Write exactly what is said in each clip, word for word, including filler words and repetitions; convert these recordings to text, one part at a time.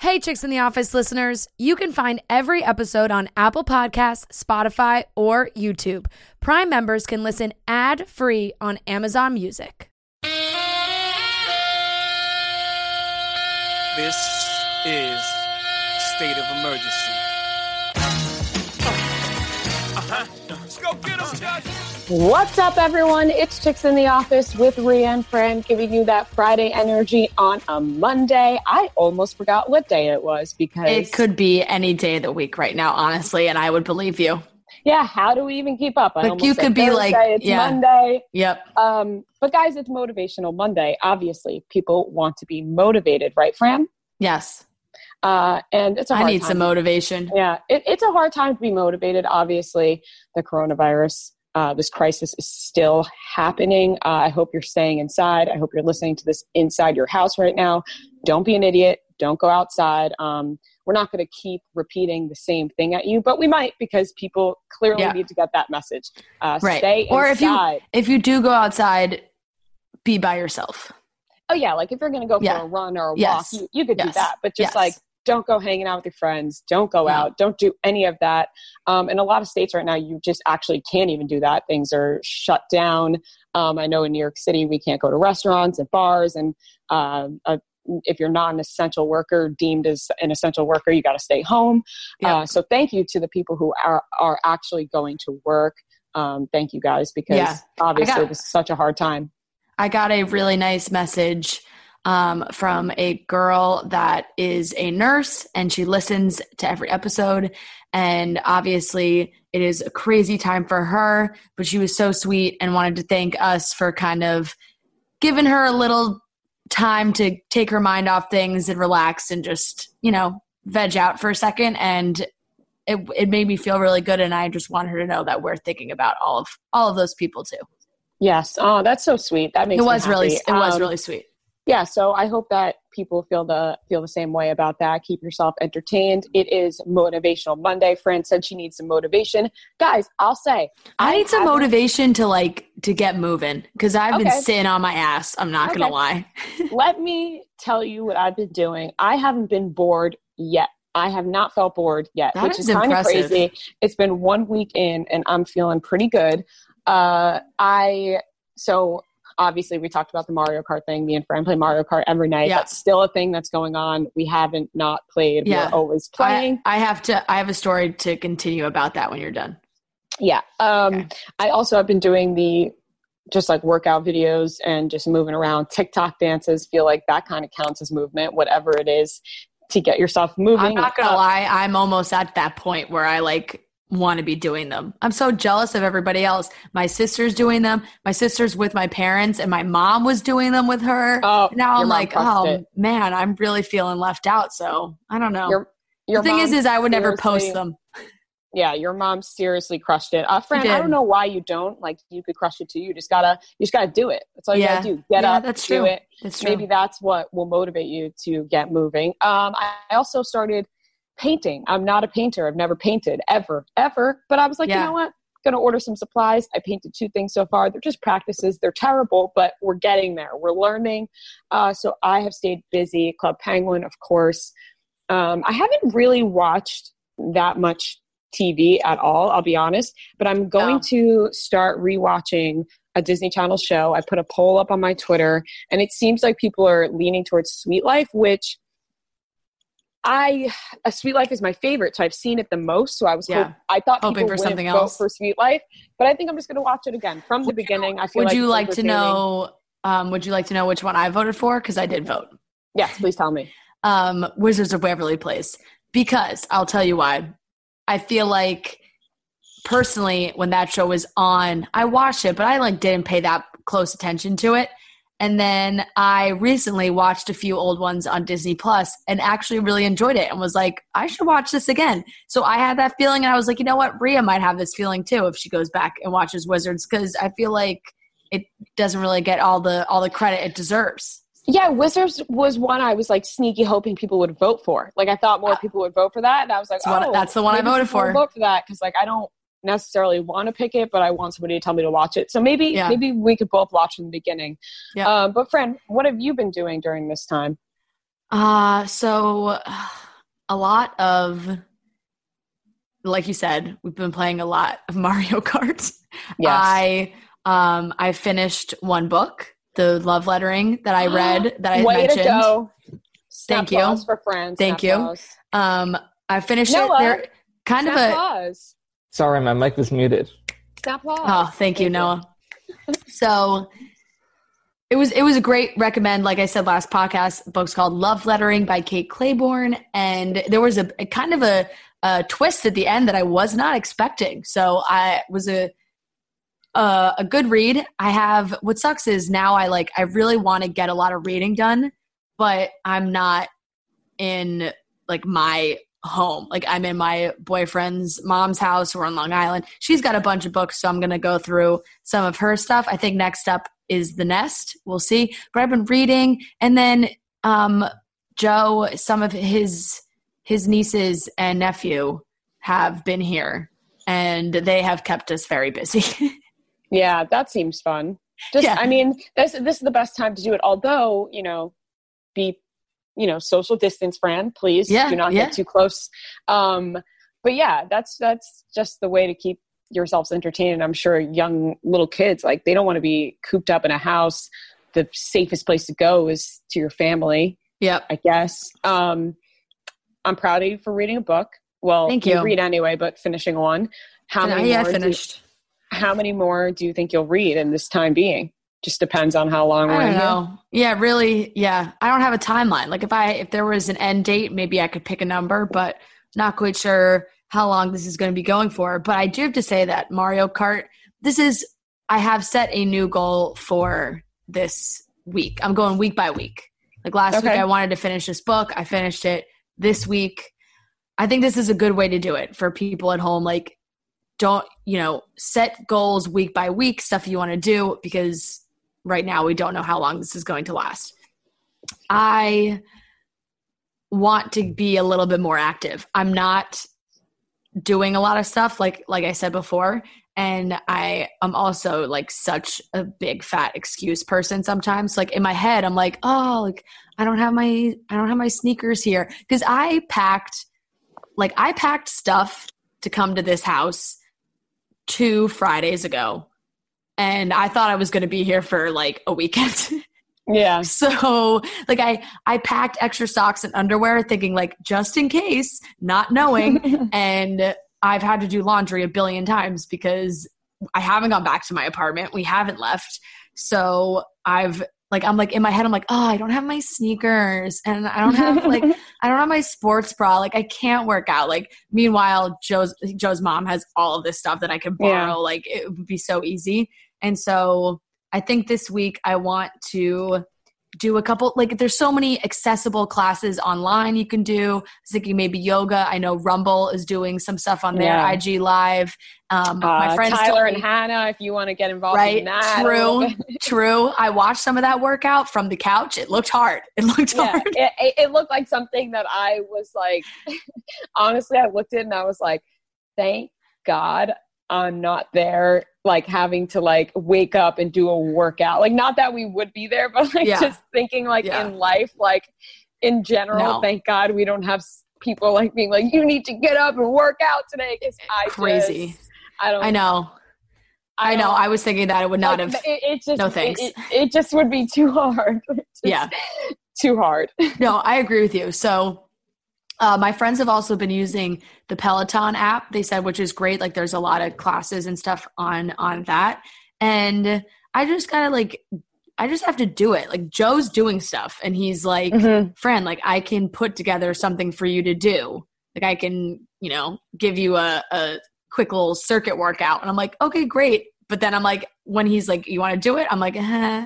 Hey, Chicks in the Office listeners, you can find every episode on Apple Podcasts, Spotify, or YouTube. Prime members can listen ad-free on Amazon Music. This is State of Emergency. Uh-huh. Let's go get them, Josh. What's up, everyone? It's Chicks in the Office with Rhea and Fran, giving you that Friday energy on a Monday. I almost forgot what day it was because it could be any day of the week right now, honestly, and I would believe you. Yeah, how do we even keep up? I like you could be Thursday, like, it's yeah. Monday. Yep. Um, but guys, it's Motivational Monday. Obviously, people want to be motivated, right, Fran? Yes. Uh, and it's a hard I need time. some motivation. Yeah, it, it's a hard time to be motivated. Obviously, the coronavirus. Uh, this crisis is still happening. Uh, I hope you're staying inside. I hope you're listening to this inside your house right now. Don't be an idiot. Don't go outside. Um, we're not going to keep repeating the same thing at you, but we might because people clearly yeah. need to get that message. Uh, right. Stay or inside. if you if you do go outside, be by yourself. Oh yeah, like if you're going to go for yeah. a run or a yes. walk, you, you could yes. do that. But just yes. like, don't go hanging out with your friends. Don't go no. out. Don't do any of that. Um, in a lot of states right now, you just actually can't even do that. Things are shut down. Um, I know in New York City, we can't go to restaurants and bars. And uh, uh, if you're not an essential worker, deemed as an essential worker, you got to stay home. Yep. Uh, so thank you to the people who are, are actually going to work. Um, thank you guys, because yeah. obviously got, this is such a hard time. I got a really nice message Um, from a girl that is a nurse, and she listens to every episode. And obviously it is a crazy time for her, but she was so sweet and wanted to thank us for kind of giving her a little time to take her mind off things and relax and just, you know, veg out for a second. And it, it made me feel really good. And I just want her to know that we're thinking about all of, all of those people too. Yes. Oh, that's so sweet. That makes it was me happy. really, it um, was really sweet. Yeah, so I hope that people feel the feel the same way about that. Keep yourself entertained. It is Motivational Monday. Fran said she needs some motivation. Guys, I'll say. I, I need some motivation to like to get moving because I've okay. been sitting on my ass. I'm not okay. going to lie. Let me tell you what I've been doing. I haven't been bored yet. I have not felt bored yet, that which is, is kind of impressive. crazy. It's been one week in and I'm feeling pretty good. Uh, I so... Obviously, we talked about the Mario Kart thing. Me and Fran play Mario Kart every night. Yeah. That's still a thing that's going on. We haven't not played. Yeah. We're always playing. I, I have to. I have a story to continue about that when you're done. Yeah. Um, okay. I also have been doing the just like workout videos and just moving around. TikTok dances feel like that kind of counts as movement, whatever it is, to get yourself moving. I'm not gonna uh, lie. I'm almost at that point where I like want to be doing them. I'm so jealous of everybody else. My sister's doing them. My sister's with my parents and my mom was doing them with her. Oh, now I'm like, oh it. man, I'm really feeling left out. So I don't know. Your, your the thing is, is I would never post them. Yeah. Your mom seriously crushed it. Uh, Fran, I don't know why you don't like, you could crush it too. You just gotta, you just gotta do it. That's all you yeah. gotta do. Get yeah, up, that's do true. it. That's true. Maybe that's what will motivate you to get moving. Um, I, I also started painting. I'm not a painter. I've never painted ever, ever. But I was like, yeah. you know what? I'm going to order some supplies. I painted two things so far. They're just practices. They're terrible, but we're getting there. We're learning. Uh, so I have stayed busy. Club Penguin, of course. Um, I haven't really watched that much T V at all, I'll be honest. But I'm going oh. to start rewatching a Disney Channel show. I put a poll up on my Twitter, and it seems like people are leaning towards Sweet Life, which I, a Sweet Life is my favorite, so I've seen it the most. So I was, yeah. hope, I thought hoping people for something vote else for Sweet Life, but I think I'm just going to watch it again from the beginning. I feel would like you like to know? Um, would you like to know which one I voted for? Because I did vote. Yes, please tell me. Um, Wizards of Waverly Place, because I'll tell you why. I feel like personally, when that show was on, I watched it, but I like didn't pay that close attention to it. And then I recently watched a few old ones on Disney Plus and actually really enjoyed it and was like, I should watch this again. So I had that feeling and I was like, you know what? Rhea might have this feeling too if she goes back and watches Wizards, because I feel like it doesn't really get all the all the credit it deserves. Yeah, Wizards was one I was like sneaky hoping people would vote for. Like I thought more people would vote for that. And I was like, that's oh, what, that's the one I voted for. Vote for that because like I don't necessarily want to pick it, but I want somebody to tell me to watch it. So maybe yeah. maybe we could both watch from the beginning. Yeah. Um, but friend, what have you been doing during this time? Uh, so a lot of, like you said, we've been playing a lot of Mario Kart. Yes. I um I finished one book, the love lettering that I read that I Way mentioned. to go. Thank Snap you. applause for friends. Thank Snap you. applause. Um, I finished Noah, it. They're kind Snap of a. applause. Sorry, my mic was muted. Snap applause. Oh, thank you, Noah. So it was it was a great recommend. Like I said last podcast, the book's called Love Lettering by Kate Claiborne, and there was a, a kind of a, a twist at the end that I was not expecting. So I was a a, a good read. I have what sucks is now I like I really want to get a lot of reading done, but I'm not in like my home. Like I'm in my boyfriend's mom's house. We're on Long Island. She's got a bunch of books, so I'm going to go through some of her stuff. I think next up is The Nest. We'll see. But I've been reading, and then um, Joe, some of his his nieces and nephew have been here, and they have kept us very busy. Yeah, that seems fun. Just, Yeah. I mean, this this is the best time to do it. Although, you know, be, you know, social distance, friend, please Yeah, do not yeah. get too close. Um, but yeah, that's that's just the way to keep yourselves entertained. And I'm sure young little kids, like they don't want to be cooped up in a house. The safest place to go is to your family, Yep. I guess. Um, I'm proud of you for reading a book. Well, Thank you. read anyway, but finishing one. How many yeah, I more do- finished. how many more do you think you'll read in this time being? Just depends on how long we're I in don't here. know. Yeah, really. Yeah. I don't have a timeline. Like if I, if there was an end date, maybe I could pick a number, but not quite sure how long this is going to be going for. But I do have to say that Mario Kart, this is, I have set a new goal for this week. I'm going week by week. Like last Okay. week I wanted to finish this book. I finished it this week. I think this is a good way to do it for people at home. Like don't, you know, set goals week by week, stuff you want to do, because right now we don't know how long this is going to last. I want to be a little bit more active. I'm not doing a lot of stuff like like I said before, and I am also like such a big fat excuse person sometimes. Like in my head I'm like, oh, like I don't have my I don't have my sneakers here, because I packed like I packed stuff to come to this house two Fridays ago, and I thought I was going to be here for like a weekend. Yeah. So like I, I packed extra socks and underwear thinking like just in case, not knowing. And I've had to do laundry a billion times because I haven't gone back to my apartment. We haven't left. So I've like, I'm like in my head, I'm like, oh, I don't have my sneakers and I don't have like, I don't have my sports bra. Like I can't work out. Like meanwhile, Joe's, Joe's mom has all of this stuff that I could borrow. Yeah. Like it would be so easy. And so I think this week I want to do a couple, like there's so many accessible classes online you can do. I was thinking maybe yoga. I know Rumble is doing some stuff on their Yeah. I G Live. Um, Uh, my friends Tyler told and me- Hannah, if you want to get involved right? in that. a little True, bit. true. I watched some of that workout from the couch. It looked hard. It looked Yeah, hard. it, it, it looked like something that I was like, honestly, I looked at it and I was like, thank God I'm not there, like having to like wake up and do a workout. Like, not that we would be there, but like Yeah. just thinking like Yeah. in life, like in general, No. thank God we don't have s- people like being like, you need to get up and work out today. Cause I Crazy. just, I don't I know. I know. don't- I was thinking that it would not like, have. It, it just, no it- thanks. It, it just would be too hard. Just Yeah. Too hard. No, I agree with you. So uh, my friends have also been using the Peloton app, they said, which is great. Like there's a lot of classes and stuff on on that. And I just gotta like, I just have to do it. Like Joe's doing stuff and he's like, Mhm. friend, like I can put together something for you to do. Like I can, you know, give you a, a quick little circuit workout. And I'm like, okay, great. But then I'm like, when he's like, you want to do it? I'm like, eh.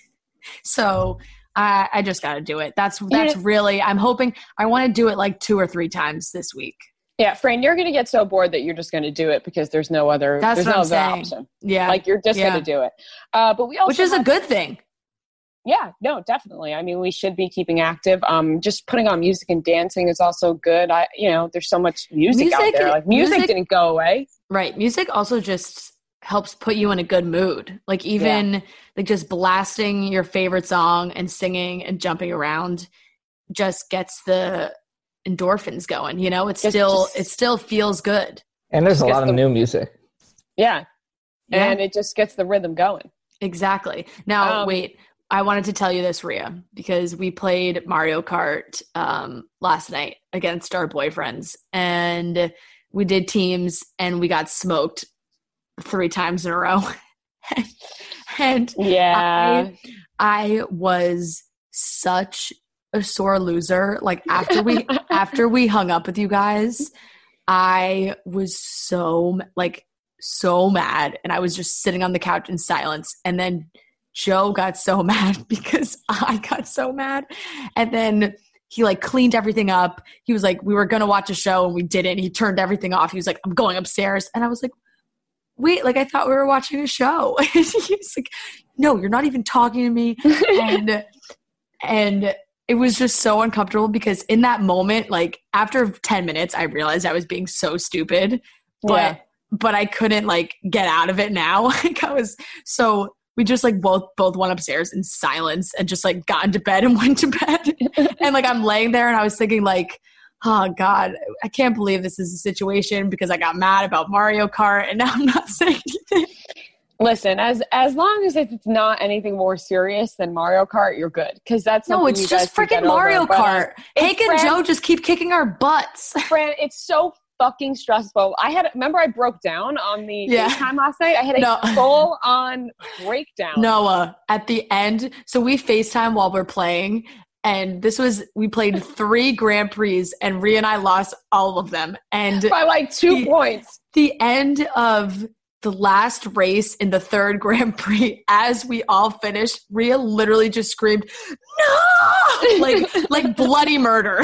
So I, I just got to do it. That's, that's Yeah. really, I'm hoping I want to do it like two or three times this week. Yeah, Fran, you're going to get so bored that you're just going to do it because there's no other, That's there's what no I'm other saying. option. Yeah. Like you're just Yeah. going to do it. Uh, but we also Which is a have- good thing. Yeah, no, definitely. I mean, we should be keeping active. Um, just putting on music and dancing is also good. I, you know, there's so much music, out Music- there. Like music, music- didn't go away. Right. Music also just helps put you in a good mood. Like even like just blasting your favorite song and singing and jumping around just gets the endorphins going, you know, it's Just- still, just- it still feels good. And there's a Gets lot of the- new music. Yeah. Yeah. And it just gets the rhythm going. Exactly. Now, Um, wait, I wanted to tell you this, Rhea, because we played Mario Kart um, last night against our boyfriends, and we did teams, and we got smoked three times in a row. and Yeah. I, I was such a sore loser. Like after we after we hung up with you guys, I was so like so mad, and I was just sitting on the couch in silence. And then Joe got so mad because I got so mad, and then he like cleaned everything up. He was like, we were gonna watch a show and we didn't. He turned everything off. He was like, I'm going upstairs, and I was like, wait, like I thought we were watching a show. And he was like, no, you're not even talking to me. and and it was just so uncomfortable because in that moment, like after ten minutes, I realized I was being so stupid, but Yeah. but I couldn't like get out of it now. Like I was so we just like both both went upstairs in silence and just like got into bed and went to bed. And like I'm laying there and I was thinking like, oh God, I can't believe this is a situation because I got mad about Mario Kart and now I'm not saying anything. Listen, as as long as it's not anything more serious than Mario Kart, you're good. Because that's No, something it's you just guys can freaking get over. Mario But, uh, Kart. it's Hank and Fran- Joe just keep kicking our butts. Fran, it's so fucking stressful. I had remember I broke down on the Yeah. FaceTime last night. I had a No. full on breakdown. Noah, at the end, so we FaceTime while we're playing, and this was, we played three Grand Prix, and Rhea and I lost all of them. And by like two The- points. the end of the last race in the third Grand Prix, as we all finished, Rhea literally just screamed, no! Like, like bloody murder.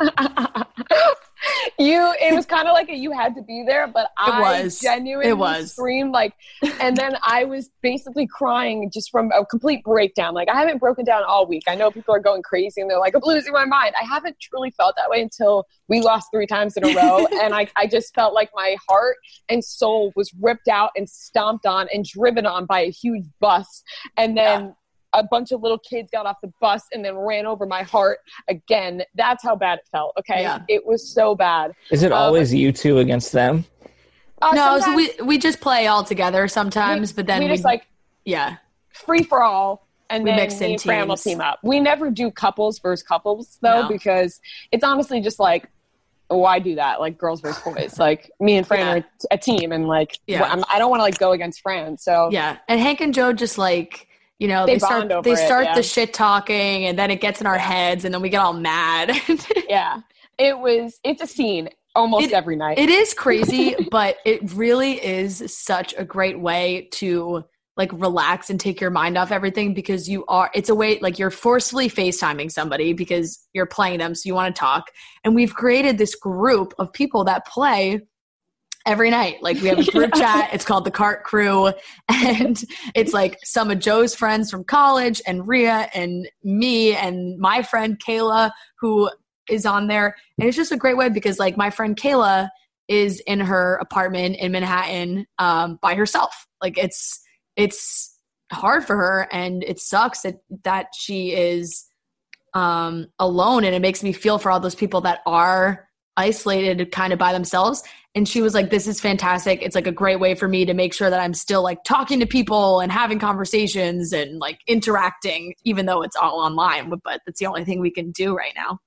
You, it was kind of like a, you had to be there, but I was. genuinely It was. screamed like, and then I was basically crying just from a complete breakdown. Like I haven't broken down all week. I know people are going crazy and they're like, I'm losing my mind. I haven't truly felt that way until we lost three times in a row. And I, I just felt like my heart and soul was ripped out and stomped on and driven on by a huge bus. And then yeah. a bunch of little kids got off the bus and then ran over my heart again. That's how bad it felt. Okay. Yeah. It was so bad. Is it Um, always you two against them? Uh, no, so sometimes we, we just play all together sometimes, we, but then we we, just like yeah. free for all. And We then mix in me and Fran will teams. team up. We never do couples versus couples though, No. because it's honestly just like, why do that? Like girls versus boys. Like me and Fran Yeah. are a team, and like Yeah. I'm, I don't want to like go against Fran. So Yeah. And Hank and Joe just like, you know, They they, start bond over they it, start yeah. the shit talking and then it gets in our Yeah. heads and then we get all mad. yeah, it was. It's a scene almost It- every night. It is crazy, but it really is such a great way to like relax and take your mind off everything because you are, it's a way like you're forcefully FaceTiming somebody because you're playing them. So you want to talk. And we've created this group of people that play every night. Like we have a group chat. It's called the Cart Crew. And it's like some of Joe's friends from college and Rhea and me and my friend Kayla who is on there. And it's just a great way because like my friend Kayla is in her apartment in Manhattan um, by herself. Like it's, it's hard for her and it sucks that, that she is um, alone. And it makes me feel for all those people that are isolated kind of by themselves. And she was like, this is fantastic. It's like a great way for me to make sure that I'm still like talking to people and having conversations and like interacting, even though it's all online, but, but that's the only thing we can do right now.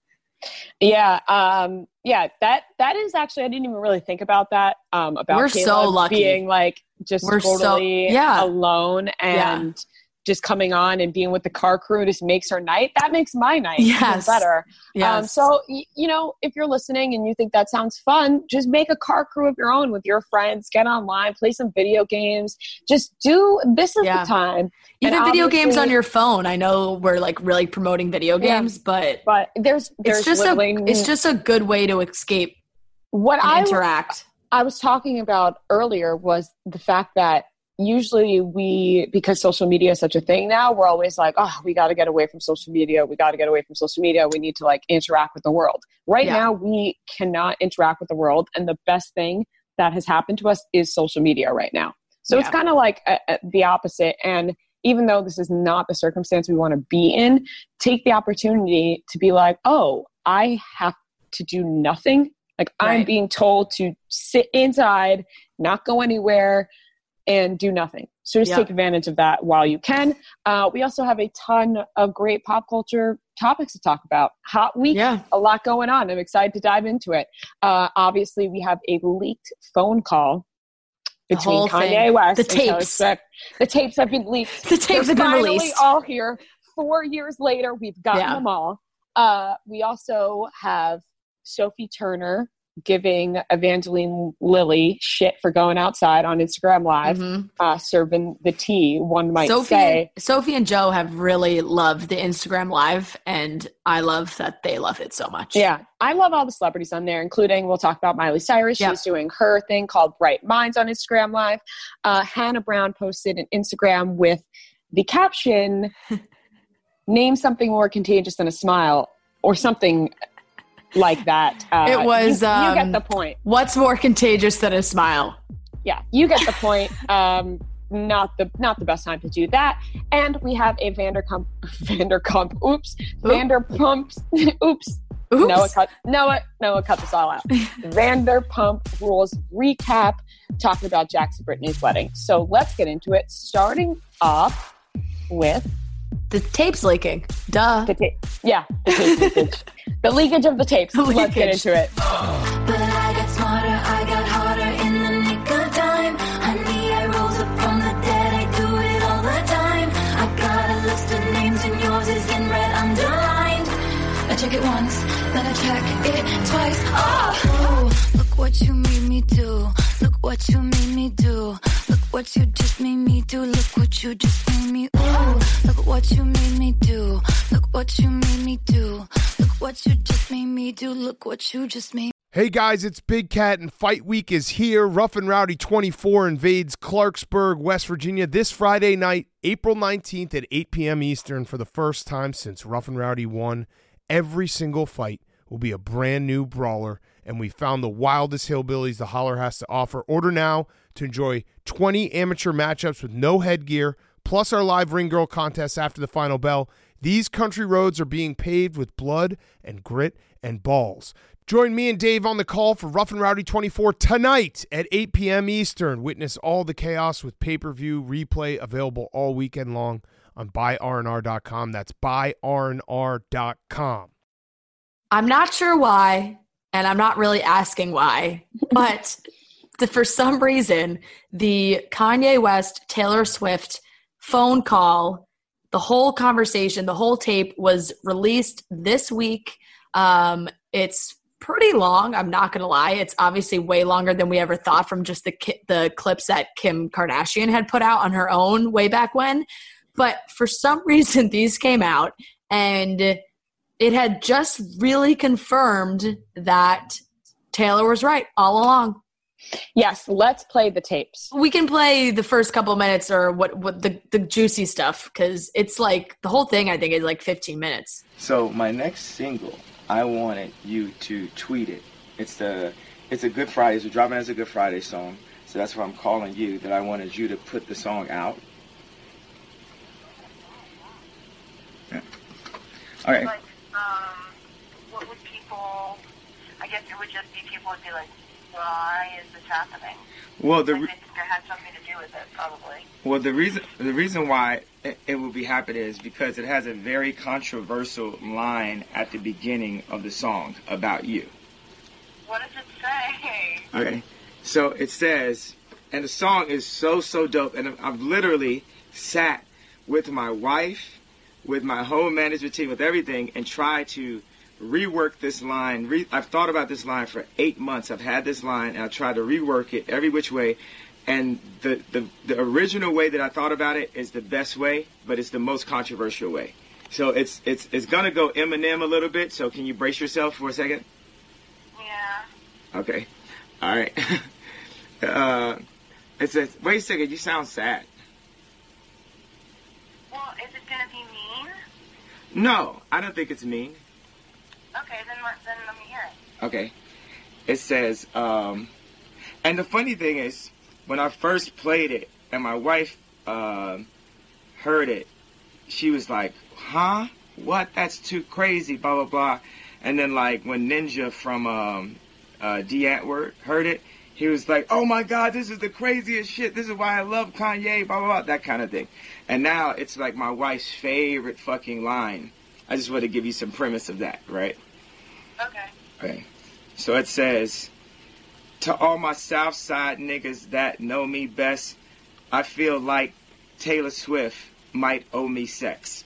Yeah, um, yeah. That that is actually I didn't even really think about that. Um, about We're Kayla so lucky. being like just We're so- totally yeah. alone and just coming on and being with the Car Crew just makes her night. That makes my night even Yes. better. Yes. Um, so y- you know, if you're listening and you think that sounds fun, just make a Car Crew of your own with your friends. Get online, play some video games. Just do. This is Yeah. the time. Even And video games obviously- on your phone. I know we're like really promoting video Yeah. games, but But there's there's it's just a literally it's just a good way to escape what and I interact. I was talking about earlier was the fact that usually we, because social media is such a thing now, we're always like, oh, we got to get away from social media. We got to get away from social media. We need to like interact with the world. Right Yeah. now, we cannot interact with the world. And the best thing that has happened to us is social media right now. So it's Yeah. kind of like uh uh the opposite. And even though this is not the circumstance we want to be in, take the opportunity to be like, oh, I have to do nothing. Like right. I'm being told to sit inside, not go anywhere, and do nothing. So just yep. take advantage of that while you can. Uh, we also have a ton of great pop culture topics to talk about. Hot week, yeah. a lot going on. I'm excited to dive into it. Uh, obviously, we have a leaked phone call between Kanye thing. West the and Taylor tapes. Swift. The tapes have been leaked. The tapes They're have been finally released. all here. Four years later, we've gotten yeah. them all. Uh, we also have Sophie Turner giving Evangeline Lilly shit for going outside on Instagram Live, mm-hmm. uh, serving the tea, one might Sophie say. And, Sophie and Joe have really loved the Instagram Live, and I love that they love it so much. Yeah. I love all the celebrities on there, including, we'll talk about Miley Cyrus. Yep. She's doing her thing called Bright Minds on Instagram Live. Uh, Hannah Brown posted an Instagram with the caption, name something more contagious than a smile, or something like that. Uh, it was, you, you um, get the point. What's more contagious than a smile? Yeah, you get the point. Um, not the not the best time to do that. And we have a Vanderpump, Vanderpump, oops, Oop. Vanderpump, oops. Oops. Noah cut, Noah, Noah cut this all out. Vanderpump Rules recap, talking about Jackson Brittany's wedding. So let's get into it, starting off with the tapes leaking. Duh. The ta- yeah, the tape leakage. The leakage of the tapes. The Let's get into it. But I got smarter, I got harder in the nick of time. Honey, I rose up from the dead, I do it all the time. I got a list of names and yours is in red underlined. I check it once, then I check it twice. Oh, look what you made me do. Look what you made me do. Look what you just made me do. Look what you just made me do. Look what you made me do. Look what you made me do. Look what you just made me do. Look what you just made. Hey guys, it's Big Cat and Fight Week is here. Rough and Rowdy twenty-four invades Clarksburg, West Virginia this Friday night, April nineteenth at eight p.m. Eastern for the first time since Rough and Rowdy won. Every single fight will be a brand new brawler, and we found the wildest hillbillies the Holler has to offer. Order now to enjoy twenty amateur matchups with no headgear, plus our live ring girl contest after the final bell. These country roads are being paved with blood and grit and balls. Join me and Dave on the call for Rough and Rowdy twenty-four tonight at eight p.m. Eastern. Witness all the chaos with pay-per-view replay available all weekend long on buy r n r dot com. That's buy r n r dot com. I'm not sure why, and I'm not really asking why, but the, for some reason, the Kanye West, Taylor Swift phone call, the whole conversation, the whole tape was released this week. Um, it's pretty long. I'm not going to lie. It's obviously way longer than we ever thought from just the ki- the clips that Kim Kardashian had put out on her own way back when. But for some reason, these came out, and it had just really confirmed that Taylor was right all along. Yes, let's play the tapes. We can play the first couple minutes or what, what the, the juicy stuff, because it's like the whole thing, I think, is like fifteen minutes. So my next single, I wanted you to tweet it. It's the it's a Good Friday. We're dropping it as a Good Friday song. So that's why I'm calling you, that I wanted you to put the song out. Yeah. All right. Like, um, what would people, I guess it would just be people would be like, why is this happening? Well, the I re- think it had something to do with it, probably. well the reason the reason why it, it will be happening is because it has a very controversial line at the beginning of the song about you. What does it say? Okay, so it says, and the song is so so dope, and I've literally sat with my wife, with my whole management team, with everything, and tried to rework this line. Re- I've thought about this line for eight months. I've had this line, and I tried to rework it every which way. And the, the, the original way that I thought about it is the best way, but it's the most controversial way. So it's it's it's gonna go Eminem a little bit. So can you brace yourself for a second? Yeah. Okay. All right. uh, it says, wait a second. You sound sad. Well, is it gonna be mean? No, I don't think it's mean. Okay, then let, then let me hear it. Okay. It says, um, and the funny thing is, when I first played it, and my wife uh, heard it, she was like, huh? What? That's too crazy, blah, blah, blah. And then, like, when Ninja from um, uh, D. Antwoord heard it, he was like, oh, my God, this is the craziest shit. This is why I love Kanye, blah, blah, blah, that kind of thing. And now it's, like, my wife's favorite fucking line. I just want to give you some premise of that, right? Okay. Okay. So it says, to all my South Side niggas that know me best, I feel like Taylor Swift might owe me sex.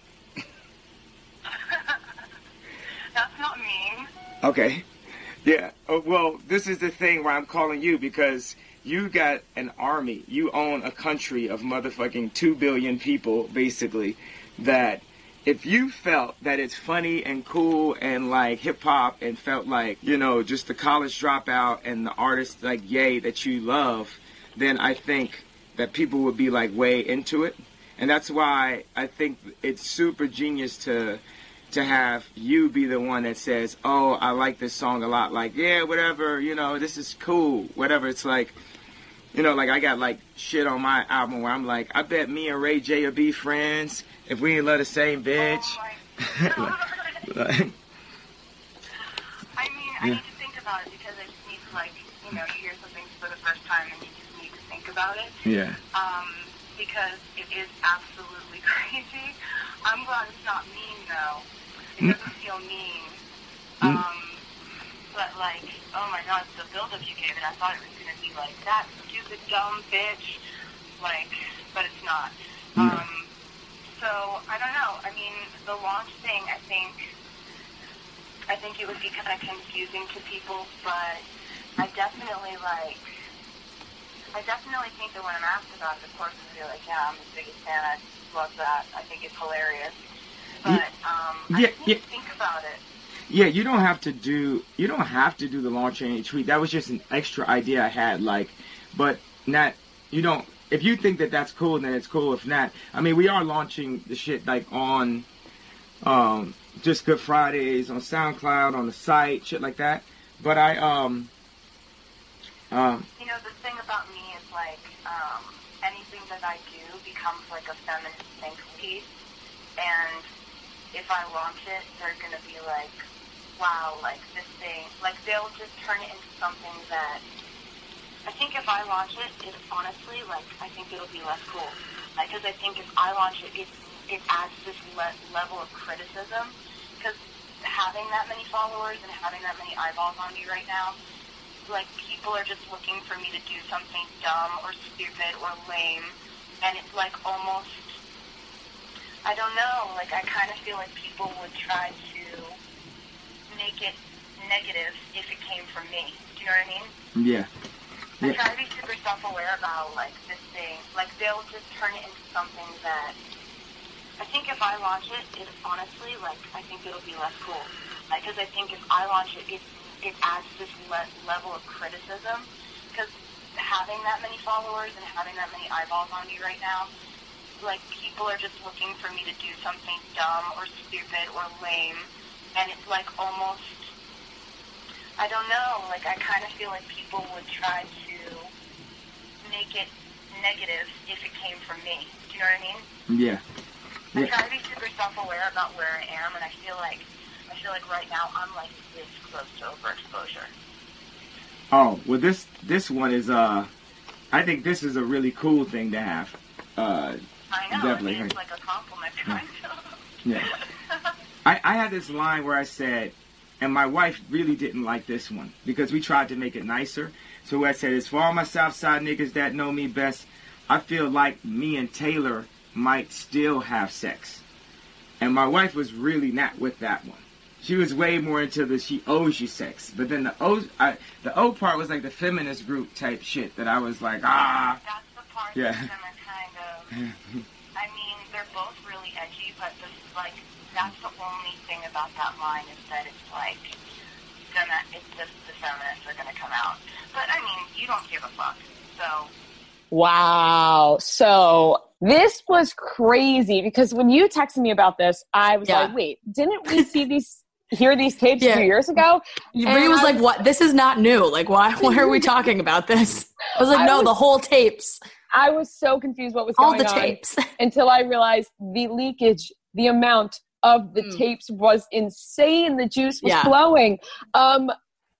That's not mean. Okay. Yeah. Oh, well, this is the thing why I'm calling you, because you got an army. You own a country of motherfucking two billion people, basically, that if you felt that it's funny and cool and like hip hop and felt like, you know, just the college dropout and the artist like Ye that you love, then I think that people would be like way into it. And that's why I think it's super genius to to have you be the one that says, oh, I like this song a lot. Like, yeah, whatever, you know, this is cool, whatever. It's like, you know, like I got like shit on my album where I'm like, I bet me and Ray J will be friends if we ain't love the same bitch. Oh like, I mean, I Yeah. need to think about it because I just need to, like, you know, you hear something for the first time and you just need to think about it. Yeah. Um, because it is absolutely crazy. I'm glad it's not mean, though. It doesn't feel mean. Um, but, like, oh my God, the build-up you gave it, I thought it was going to be like, that stupid, dumb bitch. Like, but it's not. Um, so, I don't know. I mean, the launch thing, I think, I think it would be kind of confusing to people, but I definitely, like, I definitely think that when I'm asked about it, of course, I'll be like, yeah, I'm the biggest fan. I love that. I think it's hilarious. But um, I Yeah, just need yeah. to think about it. Yeah, you don't have to do you don't have to do the launch any tweet. That was just an extra idea I had. Like, but not you don't. If you think that that's cool, then it's cool. If not, I mean, we are launching the shit like on, um, just Good Fridays on SoundCloud on the site, shit like that. But I um, um, You know, the thing about me is, like, um, anything that I do becomes like a feminist think piece, and if I launch it, they're going to be like, wow, like this thing, like they'll just turn it into something that, I think if I launch it, it honestly, like, I think it'll be less cool. Because I think if I launch it, it, it adds this le- level of criticism, because having that many followers and having that many eyeballs on me right now, like, people are just looking for me to do something dumb or stupid or lame, and it's like almost, I don't know, like, I kind of feel like people would try to make it negative if it came from me. Do you know what I mean? yeah, I yeah, try to be super self-aware about, like, this thing. Like, they'll just turn it into something that, I think if I launch it, it honestly, like, I think it'll be less cool. Because I think if I launch it, it, it adds this le- level of criticism. Because having that many followers and having that many eyeballs on me right now, like, people are just looking for me to do something dumb or stupid or lame, and it's like almost, I don't know, like, I kind of feel like people would try to make it negative if it came from me. Do you know what I mean? yeah, I yeah. try to be super self-aware about where I am, and I feel like, I feel like right now I'm like this close to overexposure. Oh, well, this this one is uh, I think this is a really cool thing to have. Uh, I know, definitely. I mean, it's like a compliment, kind of. Yeah. I, I had this line where I said, and my wife really didn't like this one because we tried to make it nicer. So I said, it's for all my South Side niggas that know me best. I feel like me and Taylor might still have sex. And my wife was really not with that one. She was way more into the she owes you sex. But then the O, I, the O part was like the feminist group type shit that I was like, ah. That's the part Yeah. that are kind of, I mean, they're both really edgy, but the, like, that's the only thing about that line is that it's like, gonna, it's just the feminists are gonna come out. But I mean, you don't give a fuck, so. Wow. So this was crazy because when you texted me about this, I was Yeah. like, wait, didn't we see these, hear these tapes Yeah. two years ago? Bree was like, what? This is not new. Like, why, why are we talking about this? I was like, I no, was- the whole tapes. I was so confused what was All going the on tapes. until I realized the leakage, the amount of the mm. tapes was insane. The juice was yeah. flowing. Um,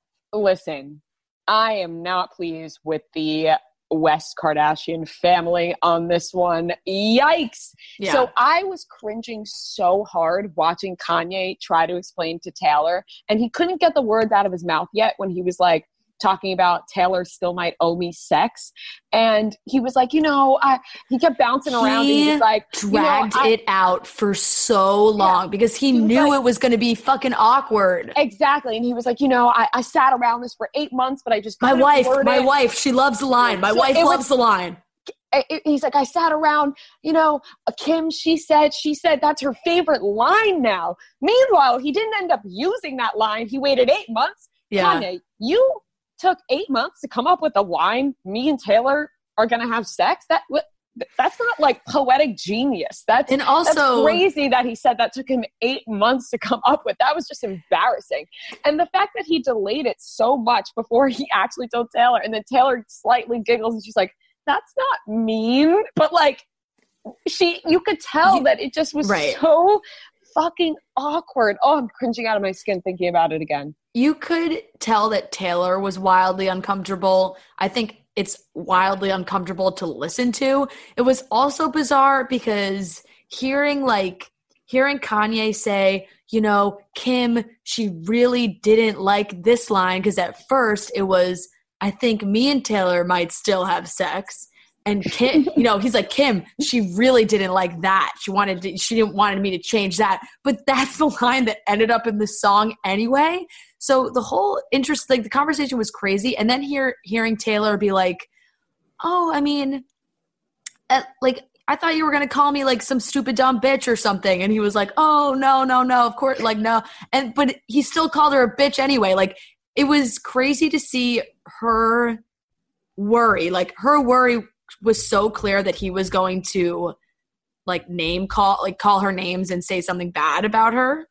listen, I am not pleased with the West Kardashian family on this one. Yikes. Yeah. So I was cringing so hard watching Kanye try to explain to Taylor, and he couldn't get the words out of his mouth yet when he was like, talking about Taylor still might owe me sex. And he was like, you know, I, he kept bouncing around. He, and he was like, dragged you know, I, it out for so long yeah, because he, he knew like, it was going to be fucking awkward. Exactly. And he was like, you know, I, I sat around this for eight months, but I just my wife, my it. wife, she loves the line. My so wife loves was, the line. It, he's like, I sat around, you know, Kim, she said, she said that's her favorite line now. Meanwhile, he didn't end up using that line. He waited eight months. Yeah. Kanye, you took eight months to come up with a line. Me and Taylor are going to have sex. That that's not like poetic genius. That's, and also, that's crazy that he said that took him eight months to come up with. That was just embarrassing. And the fact that he delayed it so much before he actually told Taylor, and then Taylor slightly giggles and she's like, that's not mean. But like she, you could tell that it just was right. so fucking awkward. Oh, I'm cringing out of my skin thinking about it again. You could tell that Taylor was wildly uncomfortable. I think it's wildly uncomfortable to listen to. It was also bizarre because hearing like hearing Kanye say, you know, Kim, she really didn't like this line because at first it was, I think me and Taylor might still have sex. And Kim, you know, he's like, Kim, she really didn't like that. She wanted to, she didn't wanted me to change that. But that's the line that ended up in the song anyway. So the whole interest, like the conversation was crazy. And then hear, hearing Taylor be like, oh, I mean, uh, like, I thought you were going to call me like some stupid dumb bitch or something. And he was like, oh, no, no, no, of course, like, no. And, but he still called her a bitch anyway. Like, it was crazy to see her worry. Like, her worry was so clear that he was going to like name call, like call her names and say something bad about her.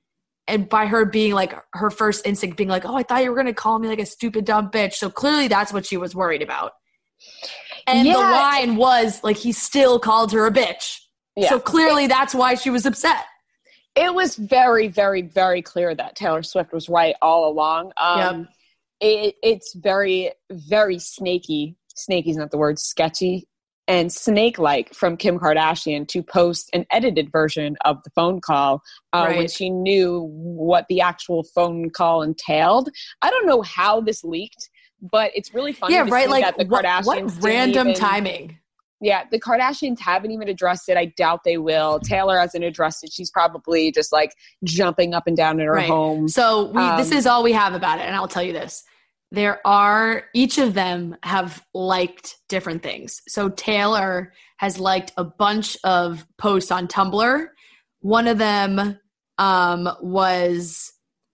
And by her being like, her first instinct being like, oh, I thought you were going to call me like a stupid dumb bitch. So clearly that's what she was worried about. And yeah. the line was like, he still called her a bitch. Yeah. So clearly that's why she was upset. It was very, very, very clear that Taylor Swift was right all along. Um, yep. it, it's very, very snaky. Snaky is not the word, sketchy and snake-like from Kim Kardashian to post an edited version of the phone call uh, right. when she knew what the actual phone call entailed. I don't know how this leaked, but it's really funny yeah, to right, see like, that the what, Kardashians what random even, timing. Yeah, the Kardashians haven't even addressed it. I doubt they will. Taylor hasn't addressed it. She's probably just like jumping up and down in her right. home. So we, um, this is all we have about it, and I'll tell you this. There are, each of them have liked different things. So Taylor has liked a bunch of posts on Tumblr. One of them um, was,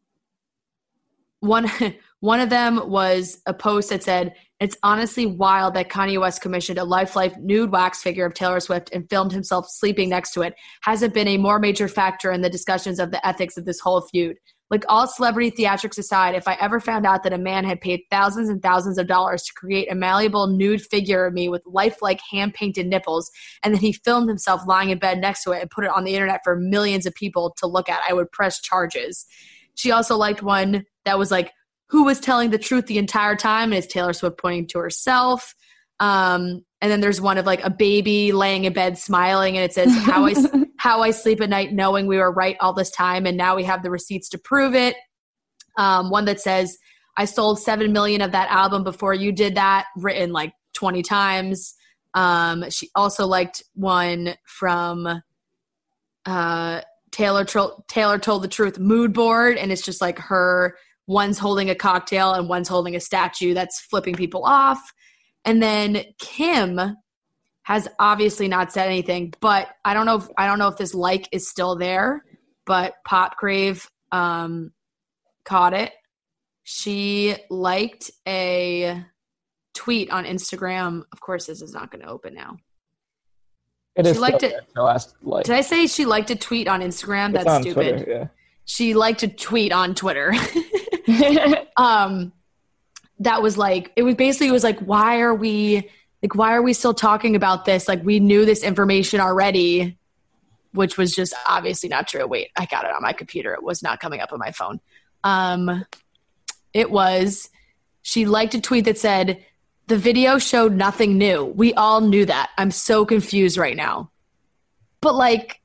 one, one of them was a post that said, it's honestly wild that Kanye West commissioned a lifelike nude wax figure of Taylor Swift and filmed himself sleeping next to it. Hasn't been a more major factor in the discussions of the ethics of this whole feud. Like all celebrity theatrics aside, if I ever found out that a man had paid thousands and thousands of dollars to create a malleable nude figure of me with lifelike hand-painted nipples, and then he filmed himself lying in bed next to it and put it on the internet for millions of people to look at, I would press charges. She also liked one that was like, who was telling the truth the entire time? And it's Taylor Swift pointing to herself. Um, and then there's one of like a baby laying in bed smiling, and it says, how I, how I sleep at night knowing we were right all this time, and now we have the receipts to prove it. Um, one that says, I sold seven million of that album before you did that, written like twenty times. Um, she also liked one from uh, Taylor, Tro- Taylor Told the Truth mood board, and it's just like her, one's holding a cocktail and one's holding a statue that's flipping people off. And then Kim has obviously not said anything, but I don't know if I don't know if this like is still there, but Popgrave um, caught it. She liked a tweet on Instagram. Of course, this is not going to open now. It she is liked still it. The last like. Did I say she liked a tweet on Instagram? It's That's on stupid. Twitter, yeah. She liked a tweet on Twitter. um, that was like, it was basically, it was like, why are we like, why are we still talking about this? Like, we knew this information already, which was just obviously not true. Wait, I got it on my computer. It was not coming up on my phone. Um, it was, she liked a tweet that said, the video showed nothing new. We all knew that. I'm so confused right now. But like,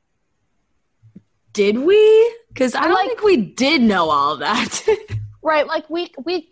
did we? Because I don't like, think we did know all of that. Right. Like we, we,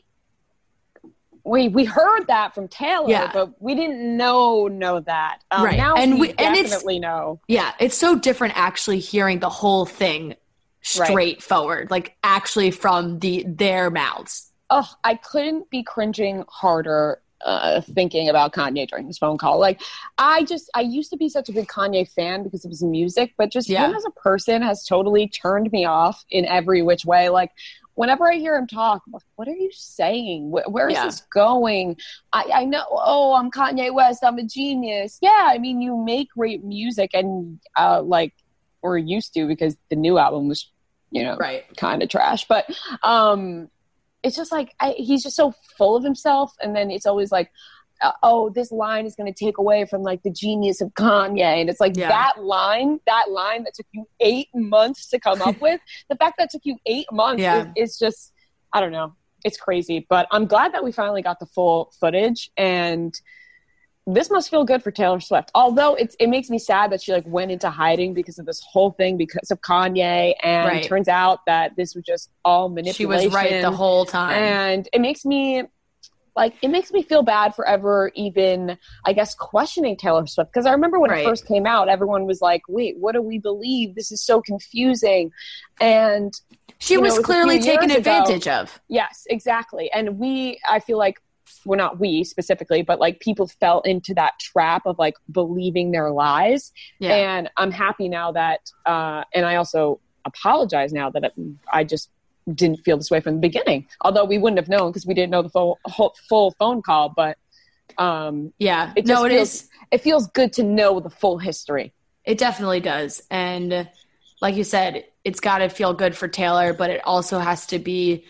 we, we heard that from Taylor, yeah. but we didn't know, know that. Um, right. Now and we, we and definitely it's, know. Yeah. It's so different actually hearing the whole thing straightforward, right. Like actually from the, their mouths. Oh, I couldn't be cringing harder uh, thinking about Kanye during this phone call. Like, I just, I used to be such a big Kanye fan because of his music, but just yeah. him as a person has totally turned me off in every which way. Like, whenever I hear him talk, I'm like, what are you saying? Where, where is yeah. this going? I, I know, oh, I'm Kanye West. I'm a genius. Yeah, I mean, you make great music and, uh, like, or used to, because the new album was, you know, right. kind of trash. But, um, it's just like, I, he's just so full of himself. And then it's always like, uh, oh, this line is going to take away from like the genius of Kanye. And it's like yeah. that line, that line that took you eight months to come up with, the fact that it took you eight months yeah. is, is just, I don't know. It's crazy. But I'm glad that we finally got the full footage. And this must feel good for Taylor Swift. Although it's, it makes me sad that she like went into hiding because of this whole thing, because of Kanye. And right. it turns out that this was just all manipulation. She was right the whole time. And it makes me like, it makes me feel bad for ever even, I guess, questioning Taylor Swift. Because I remember when right. it first came out, everyone was like, wait, what do we believe? This is so confusing. And she was know, clearly taken advantage ago. of. Yes, exactly. And we, I feel like, well, not we specifically, but like people fell into that trap of like believing their lies. Yeah. And I'm happy now that, uh, and I also apologize now that it, I just didn't feel this way from the beginning. Although we wouldn't have known because we didn't know the full, whole, full phone call. But um, yeah, it just no, it feels, is. It feels good to know the full history. It definitely does. And like you said, it's got to feel good for Taylor, but it also has to be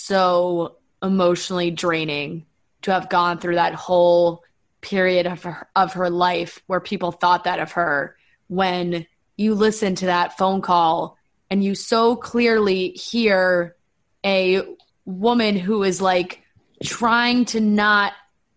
so emotionally draining to have gone through that whole period of her, of her life where people thought that of her, when you listen to that phone call and you so clearly hear a woman who is like trying to not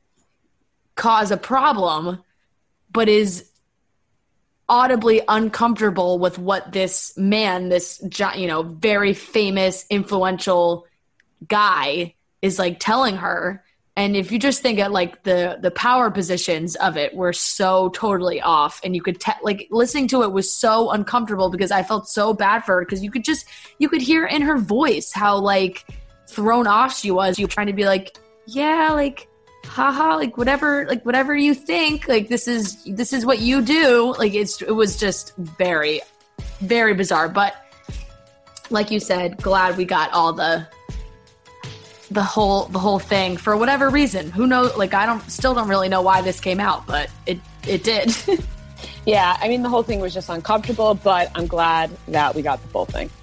cause a problem, but is audibly uncomfortable with what this man, this, you know, very famous, influential guy is like telling her. And if you just think at like the the power positions of it were so totally off, and you could te- like listening to it was so uncomfortable because I felt so bad for her, because you could just you could hear in her voice how like thrown off she was. You were trying to be like, yeah, like haha, like whatever, like whatever you think, like this is this is what you do. Like it's it was just very, very bizarre. But like you said, glad we got all the the whole the whole thing for whatever reason. Who knows? Like I don't still don't really know why this came out, but it it did. Yeah, I mean the whole thing was just uncomfortable, but I'm glad that we got the full thing.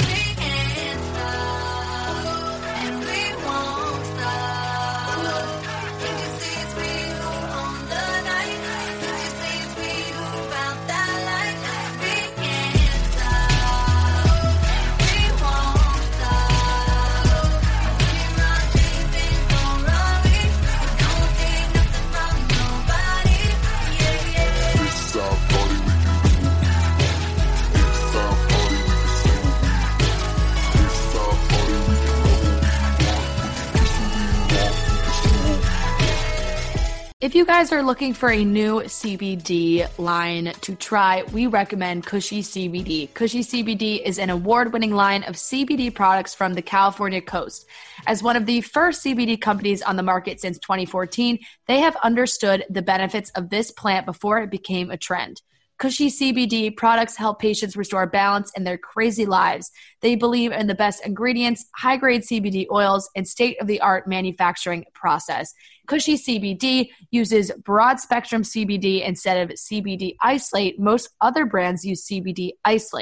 If you guys are looking for a new C B D line to try, we recommend Kushy C B D. Kushy C B D is an award-winning line of C B D products from the California coast. As one of the first C B D companies on the market since twenty fourteen, they have understood the benefits of this plant before it became a trend. Kushy C B D products help patients restore balance in their crazy lives. They believe in the best ingredients, high-grade C B D oils, and state-of-the-art manufacturing process. Kushy C B D uses broad-spectrum C B D instead of C B D isolate. Most other brands use C B D isolate.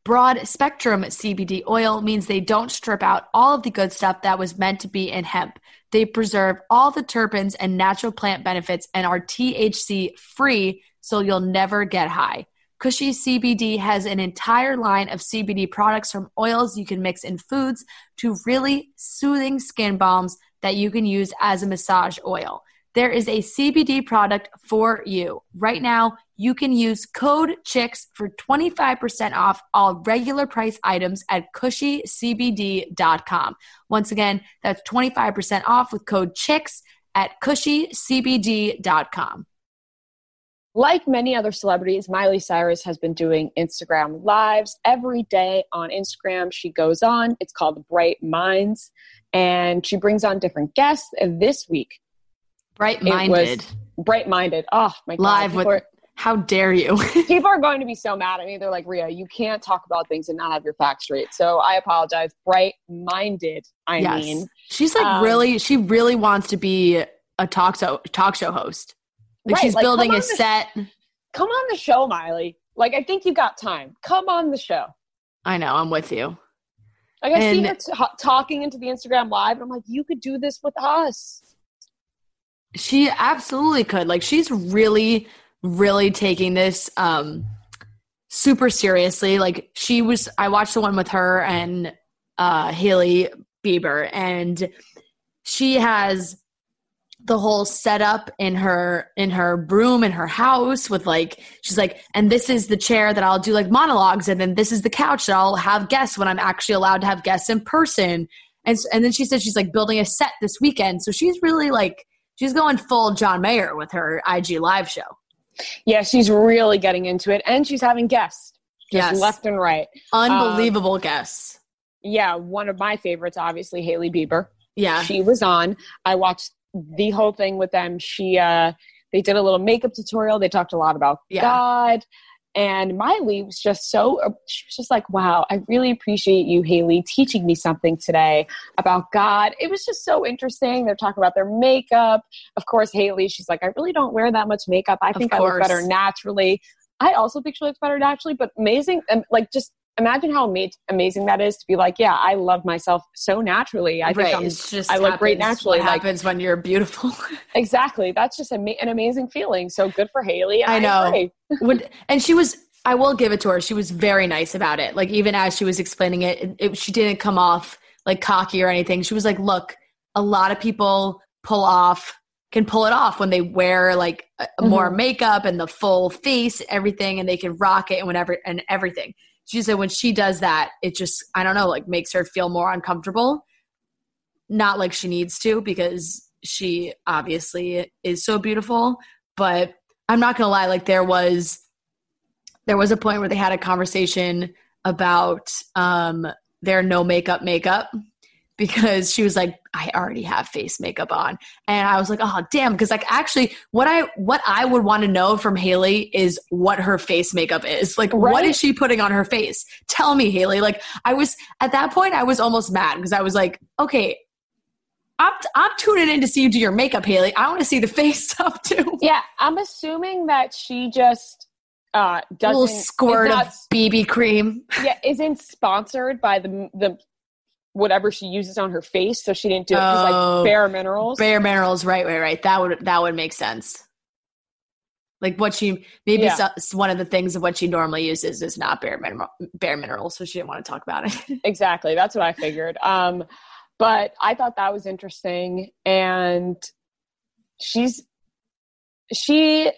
Broad spectrum C B D oil means they don't strip out all of the good stuff that was meant to be in hemp. They preserve all the terpenes and natural plant benefits and are T H C free, so you'll never get high. Cushy C B D has an entire line of C B D products, from oils you can mix in foods to really soothing skin balms that you can use as a massage oil. There is a C B D product for you. Right now, you can use code CHICKS for twenty-five percent off all regular price items at cushy c b d dot com. Once again, that's twenty-five percent off with code CHICKS at cushy c b d dot com. Like many other celebrities, Miley Cyrus has been doing Instagram lives every day on Instagram. She goes on. It's called Bright Minds, and she brings on different guests. And this week, Bright-minded. Bright-minded. Oh, my God. Live with, are, how dare you? people are going to be so mad at me. They're like, Rhea, you can't talk about things and not have your facts straight. So I apologize. Bright-minded, I yes. mean. She's like um, really, she really wants to be a talk show, talk show host. Like right, she's like, building a the, set. Come on the show, Miley. Like, I think you got time. Come on the show. I know. I'm with you. Like, I see And- her t- talking into the Instagram live, and I'm like, you could do this with us. She absolutely could. Like, she's really, really taking this um, super seriously. Like, she was, I watched the one with her and uh, Hailey Bieber, and she has the whole setup in her, in her room, in her house with like, she's like, and this is the chair that I'll do like monologues. And then this is the couch that I'll have guests when I'm actually allowed to have guests in person. And, and then she said she's like building a set this weekend. So she's really like, she's going full John Mayer with her I G live show. Yeah, she's really getting into it. And she's having guests. Just Yes. left and right. Unbelievable um, guests. Yeah, one of my favorites, obviously, Hailey Bieber. Yeah. She was on. I watched the whole thing with them. She, uh, they did a little makeup tutorial. They talked a lot about Yeah. God. And Miley was just so, she was just like, wow, I really appreciate you, Hailey, teaching me something today about God. It was just so interesting. They're talking about their makeup. Of course, Hailey, she's like, I really don't wear that much makeup. I think I look better naturally. I also think she looks better naturally, but amazing. And like, just imagine how ama- amazing that is to be like, yeah, I love myself so naturally. I right. think I'm, it's just I look great naturally. What like, happens when you're beautiful. Exactly. That's just ama- an amazing feeling. So good for Hailey. I know. I when, and she was, I will give it to her. She was very nice about it. Like, even as she was explaining it, it, it she didn't come off like cocky or anything. She was like, look, a lot of people pull off, can pull it off when they wear like a, Mm-hmm. more makeup and the full face, everything, and they can rock it and whatever and everything. She said when she does that, it just, I don't know, like makes her feel more uncomfortable. Not like she needs to, because she obviously is so beautiful. But I'm not gonna lie, like there was there was a point where they had a conversation about um their no makeup makeup, because she was like, I already have face makeup on. And I was like, oh, damn. Because like actually what I what I would want to know from Hailey is what her face makeup is. Like, Right? What is she putting on her face? Tell me, Hailey. Like, I was, at that point, I was almost mad, because I was like, okay, I'm, I'm tuning in to see you do your makeup, Hailey. I want to see the face stuff too. Yeah, I'm assuming that she just uh, A doesn't. little squirt is not- of B B cream. Yeah, isn't sponsored by the the whatever she uses on her face, so she didn't do it. It's Oh. like Bare Minerals. Bare Minerals, right, right, right. That would that would make sense. Like what she maybe Yeah. so, one of the things of what she normally uses is not bare mineral, bare minerals, so she didn't want to talk about it. Exactly, that's what I figured. Um, but I thought that was interesting, and she's she.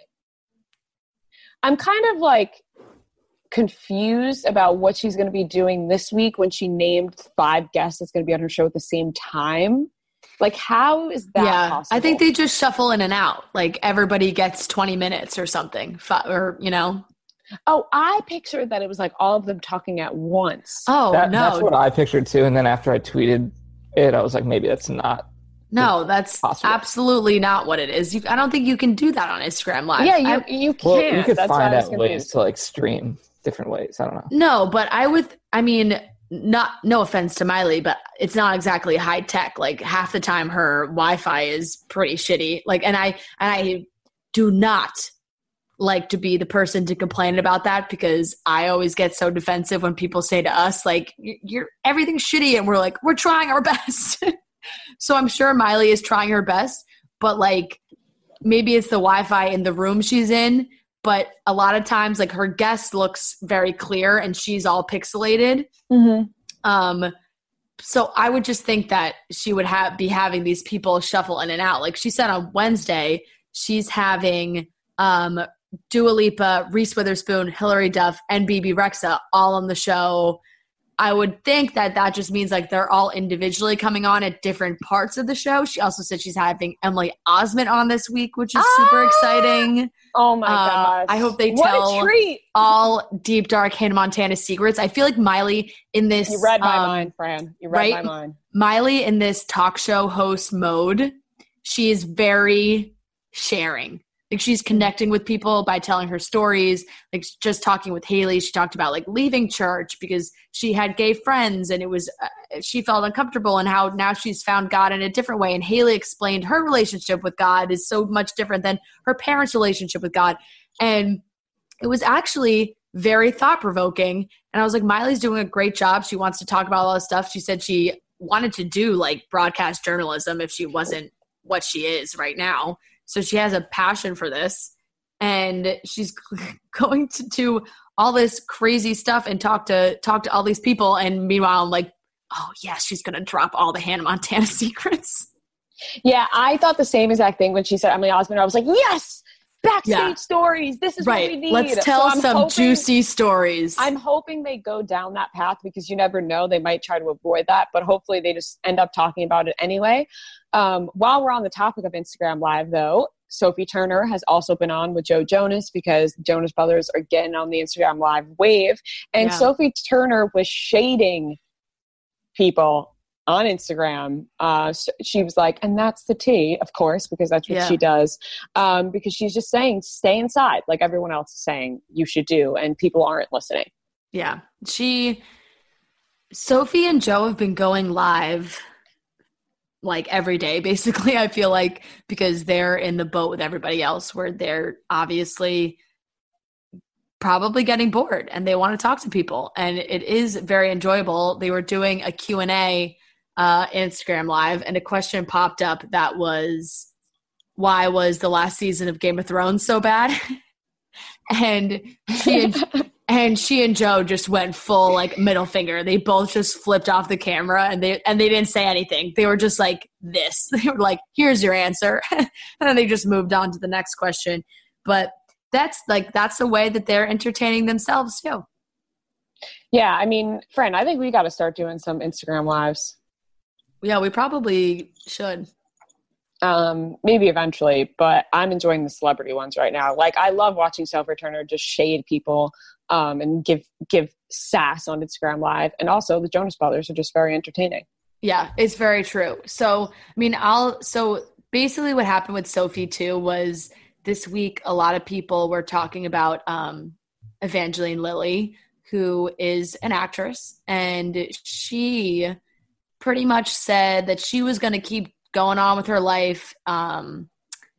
I'm kind of like confused about what she's going to be doing this week when she named five guests that's going to be on her show at the same time. Like, how is that yeah, possible? I think they just shuffle in and out. Like everybody gets twenty minutes or something, Fi- or you know. Oh, I pictured that it was like all of them talking at once. Oh That- no, That's what I pictured too. And then after I tweeted it, I was like, maybe that's not. no, that's possible. absolutely not what it is. You, I don't think you can do that on Instagram Live. Yeah, you I- you can't. Well, you could That's why find I was out ways confused. to like stream different ways. I don't know. No, but I would, I mean, not, no offense to Miley, but it's not exactly high tech. Like half the time her Wi-Fi is pretty shitty. Like, and I, and I do not like to be the person to complain about that because I always get so defensive when people say to us, like, you're everything's shitty. And we're like, we're trying our best. So I'm sure Miley is trying her best, but like maybe it's the Wi-Fi in the room she's in. But a lot of times, like, her guest looks very clear and she's all pixelated. Mm-hmm. Um, so I would just think that she would have be having these people shuffle in and out. Like she said on Wednesday, she's having um, Dua Lipa, Reese Witherspoon, Hilary Duff, and B B Rexha all on the show. I would think that that just means like they're all individually coming on at different parts of the show. She also said she's having Emily Osment on this week, which is ah! super exciting. Oh my um, gosh. I hope they what tell a treat. all deep, dark Hannah Montana secrets. I feel like Miley in this. You read my um, mind, Fran. You read right? my mind. Miley in this talk show host mode, she is very sharing. Like she's connecting with people by telling her stories. Like just talking with Haley, she talked about like leaving church because she had gay friends and it was uh, she felt uncomfortable and how now she's found God in a different way. And Haley explained her relationship with God is so much different than her parents' relationship with God. And it was actually very thought-provoking. And I was like, Miley's doing a great job. She wants to talk about all this stuff. She said she wanted to do like broadcast journalism if she wasn't what she is right now. So she has a passion for this and she's going to do all this crazy stuff and talk to talk to all these people. And meanwhile, I'm like, oh, yeah, she's going to drop all the Hannah Montana secrets. Yeah, I thought the same exact thing when she said Emily Osment. I was like, yes, backstage Yeah. stories. This is Right. what we need. Let's tell So some hoping, juicy stories. I'm hoping they go down that path because you never know. They might try to avoid that, but hopefully they just end up talking about it anyway. Um, while we're on the topic of Instagram Live, though, Sophie Turner has also been on with Joe Jonas because the Jonas Brothers are getting on the Instagram Live wave. And Yeah. Sophie Turner was shading people on Instagram. Uh, so she was like, and that's the tea, of course, because that's what Yeah. she does. Um, because she's just saying, stay inside, like everyone else is saying you should do. And people aren't listening. Yeah. She, Sophie and Joe have been going live like every day, basically, I feel like, because they're in the boat with everybody else where they're obviously probably getting bored and they want to talk to people. And it is very enjoyable. They were doing a Q and A uh, Instagram Live and a question popped up that was, why was the last season of Game of Thrones so bad? and she and, and she and Joe just went full like middle finger. They both just flipped off the camera and they and they didn't say anything. They were just like this. They were like, here's your answer. And then they just moved on to the next question. But that's like that's the way that they're entertaining themselves too. Yeah, I mean, friend, I think we got to start doing some Instagram Lives. Yeah, we probably should. Um, maybe eventually, but I'm enjoying the celebrity ones right now. Like, I love watching Sophie Turner just shade people um, and give give sass on Instagram Live. And also, the Jonas Brothers are just very entertaining. Yeah, it's very true. So, I mean, I'll so basically what happened with Sophie too was this week a lot of people were talking about um, Evangeline Lilly, who is an actress, and she pretty much said that she was going to keep going on with her life, um,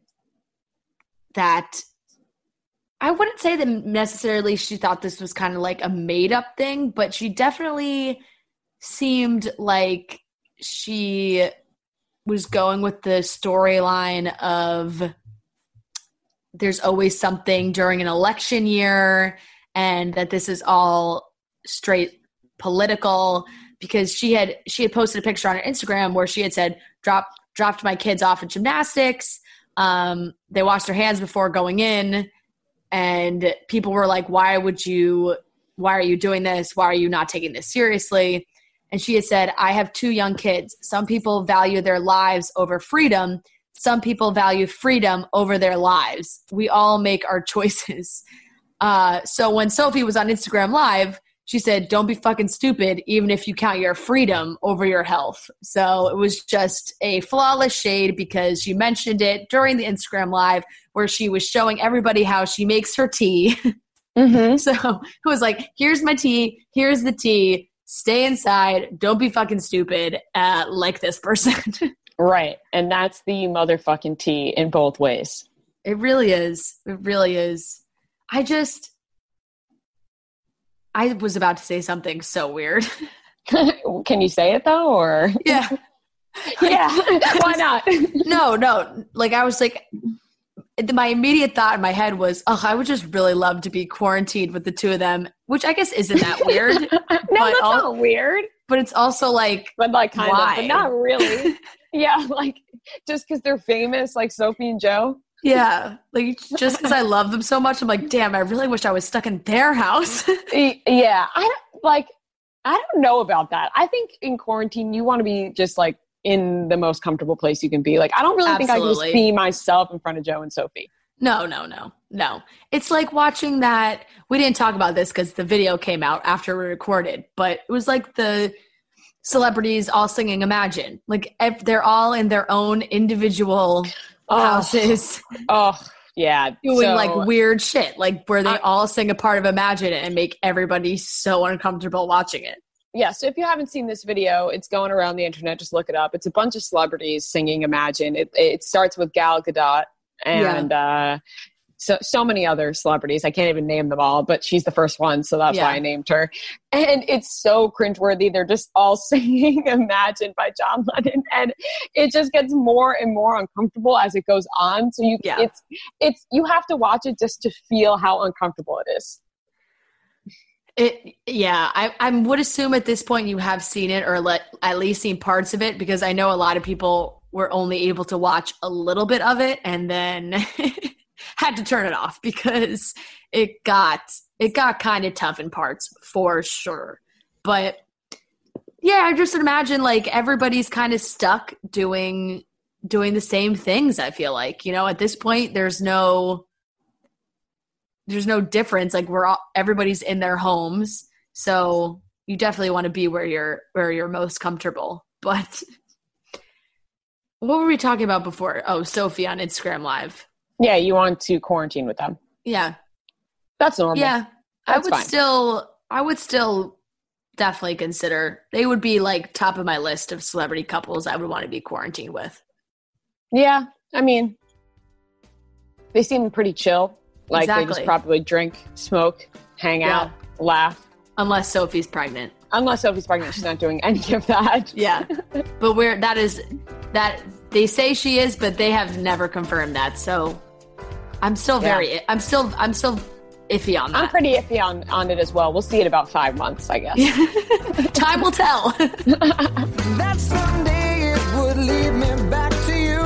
that I wouldn't say that necessarily she thought this was kind of like a made-up thing, but she definitely seemed like she was going with the storyline of there's always something during an election year and that this is all straight political, because she had she had posted a picture on her Instagram where she had said, drop dropped my kids off at gymnastics. Um, they washed their hands before going in. And people were like, why would you, why are you doing this? Why are you not taking this seriously? And she had said, I have two young kids. Some people value their lives over freedom. Some people value freedom over their lives. We all make our choices. Uh, so when Sophie was on Instagram Live, she said, don't be fucking stupid, even if you count your freedom over your health. So it was just a flawless shade because she mentioned it during the Instagram Live where she was showing everybody how she makes her tea. Mm-hmm. So it was like, here's my tea. Here's the tea. Stay inside. Don't be fucking stupid uh, like this person. Right. And that's the motherfucking tea in both ways. It really is. It really is. I just, I was about to say something so weird. Can you say it though, or? Yeah. Yeah. Why not? No, no. Like I was like, my immediate thought in my head was, oh, I would just really love to be quarantined with the two of them, which I guess isn't that weird. No, that's all, not weird. But it's also like, but like kind why? of, but not really. Yeah, like just because they're famous, like Sophie and Joe. Yeah, like just because I love them so much, I'm like, damn, I really wish I was stuck in their house. Yeah, I don't, like, I don't know about that. I think in quarantine, you want to be just like in the most comfortable place you can be. Like, I don't really Absolutely. think I can just be myself in front of Joe and Sophie. No, no, no, no. It's like watching that. We didn't talk about this because the video came out after we recorded, but it was like the celebrities all singing Imagine. Like, if they're all in their own individual oh. houses. Oh, yeah. Doing so, like weird shit, like where they I, all sing a part of Imagine and make everybody so uncomfortable watching it. Yeah, so if you haven't seen this video, it's going around the internet. Just look it up. It's a bunch of celebrities singing Imagine. It, it starts with Gal Gadot and yeah. uh, so so many other celebrities. I can't even name them all, but she's the first one, so that's yeah. why I named her. And it's so cringeworthy. They're just all singing Imagine by John Lennon, and it just gets more and more uncomfortable as it goes on. So you, yeah. it's it's you have to watch it just to feel how uncomfortable it is. It yeah, I, I would assume at this point you have seen it or let, at least seen parts of it, because I know a lot of people were only able to watch a little bit of it and then had to turn it off because it got it got kind of tough in parts for sure. But yeah, I just imagine like everybody's kind of stuck doing doing the same things. I feel like, you know, at this point there's no. There's no difference. Like we're all, everybody's in their homes. So you definitely want to be where you're, where you're most comfortable. But what were we talking about before? Oh, Sophie on Instagram Live. Yeah. You want to quarantine with them. Yeah. That's normal. Yeah. That's I would fine. still, I would still definitely consider, they would be like top of my list of celebrity couples I would want to be quarantined with. Yeah. I mean, they seem pretty chill. Like exactly. They just probably drink, smoke, hang yeah. out, laugh. Unless Sophie's pregnant. Unless Sophie's pregnant, she's not doing any of that. Yeah. But we're, that is, that they say she is, but they have never confirmed that. So I'm still very, yeah. I'm still, I'm still iffy on that. I'm pretty iffy on, on it as well. We'll see in about five months, I guess. Time will tell. That someday it would lead me back to you.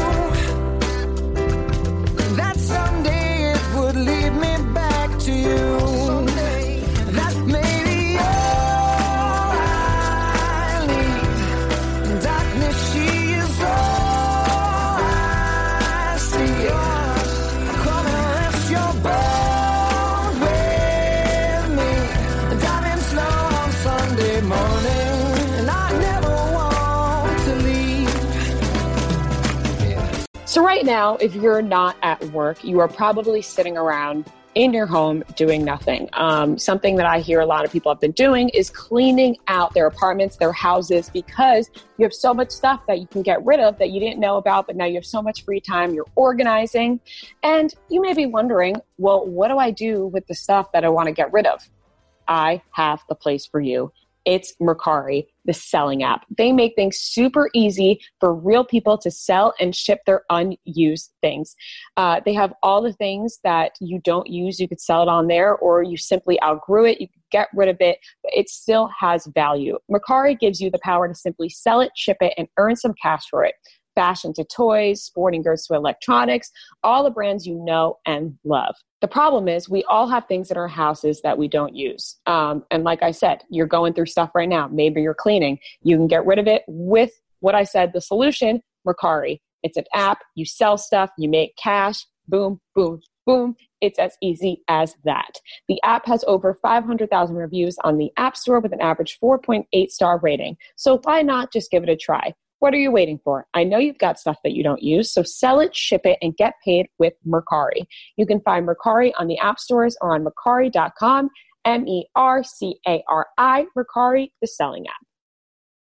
That someday would lead me back to you. Someday, that maybe all I need. Darkness, she is all I see. Come and rest your bones with me. Diving slow on Sunday morning, and I never want to leave. Yeah. So right now, if you're not at work, you are probably sitting around in your home doing nothing. Um, something that I hear a lot of people have been doing is cleaning out their apartments, their houses, because you have so much stuff that you can get rid of that you didn't know about, but now you have so much free time, you're organizing. And you may be wondering, well, what do I do with the stuff that I want to get rid of? I have the place for you. It's Mercari, the selling app. They make things super easy for real people to sell and ship their unused things. Uh, they have all the things that you don't use. You could sell it on there, or you simply outgrew it. You could get rid of it, but it still has value. Mercari gives you the power to simply sell it, ship it, and earn some cash for it. Fashion to toys, sporting goods to electronics, all the brands you know and love. The problem is we all have things in our houses that we don't use. Um, and like I said, you're going through stuff right now. Maybe you're cleaning. You can get rid of it with what I said, the solution, Mercari. It's an app. You sell stuff. You make cash. Boom, boom, boom. It's as easy as that. The app has over five hundred thousand reviews on the App Store with an average four point eight star rating. So why not just give it a try? What are you waiting for? I know you've got stuff that you don't use, so sell it, ship it, and get paid with Mercari. You can find Mercari on the app stores or on Mercari dot com, M E R C A R I, Mercari, the selling app.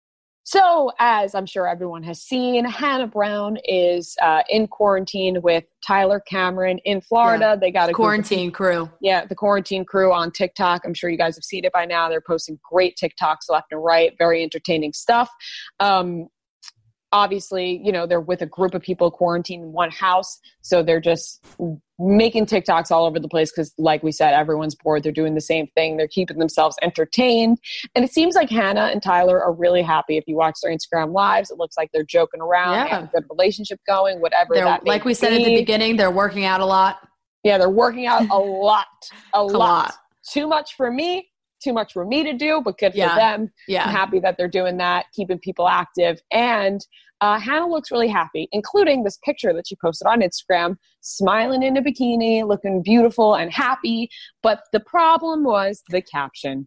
So, as I'm sure everyone has seen, Hannah Brown is uh, in quarantine with Tyler Cameron in Florida. Yeah. They got a quarantine group, crew. Yeah, the quarantine crew on TikTok. I'm sure you guys have seen it by now. They're posting great TikToks left and right, very entertaining stuff. Um, obviously, you know, they're with a group of people quarantined in one house. So they're just making TikToks all over the place because, like we said, everyone's bored. They're doing the same thing. They're keeping themselves entertained. And it seems like Hannah and Tyler are really happy. If you watch their Instagram lives, it looks like they're joking around. Yeah. They have a good relationship going, whatever They're, that may like we said be. at the beginning, they're working out a lot. Yeah, they're working out a lot. A, A lot. lot. Too much for me. Too much for me to do, but good Yeah. for them. Yeah. I'm happy that they're doing that, keeping people active. And uh, Hannah looks really happy, including this picture that she posted on Instagram, smiling in a bikini, looking beautiful and happy. But the problem was the caption.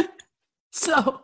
So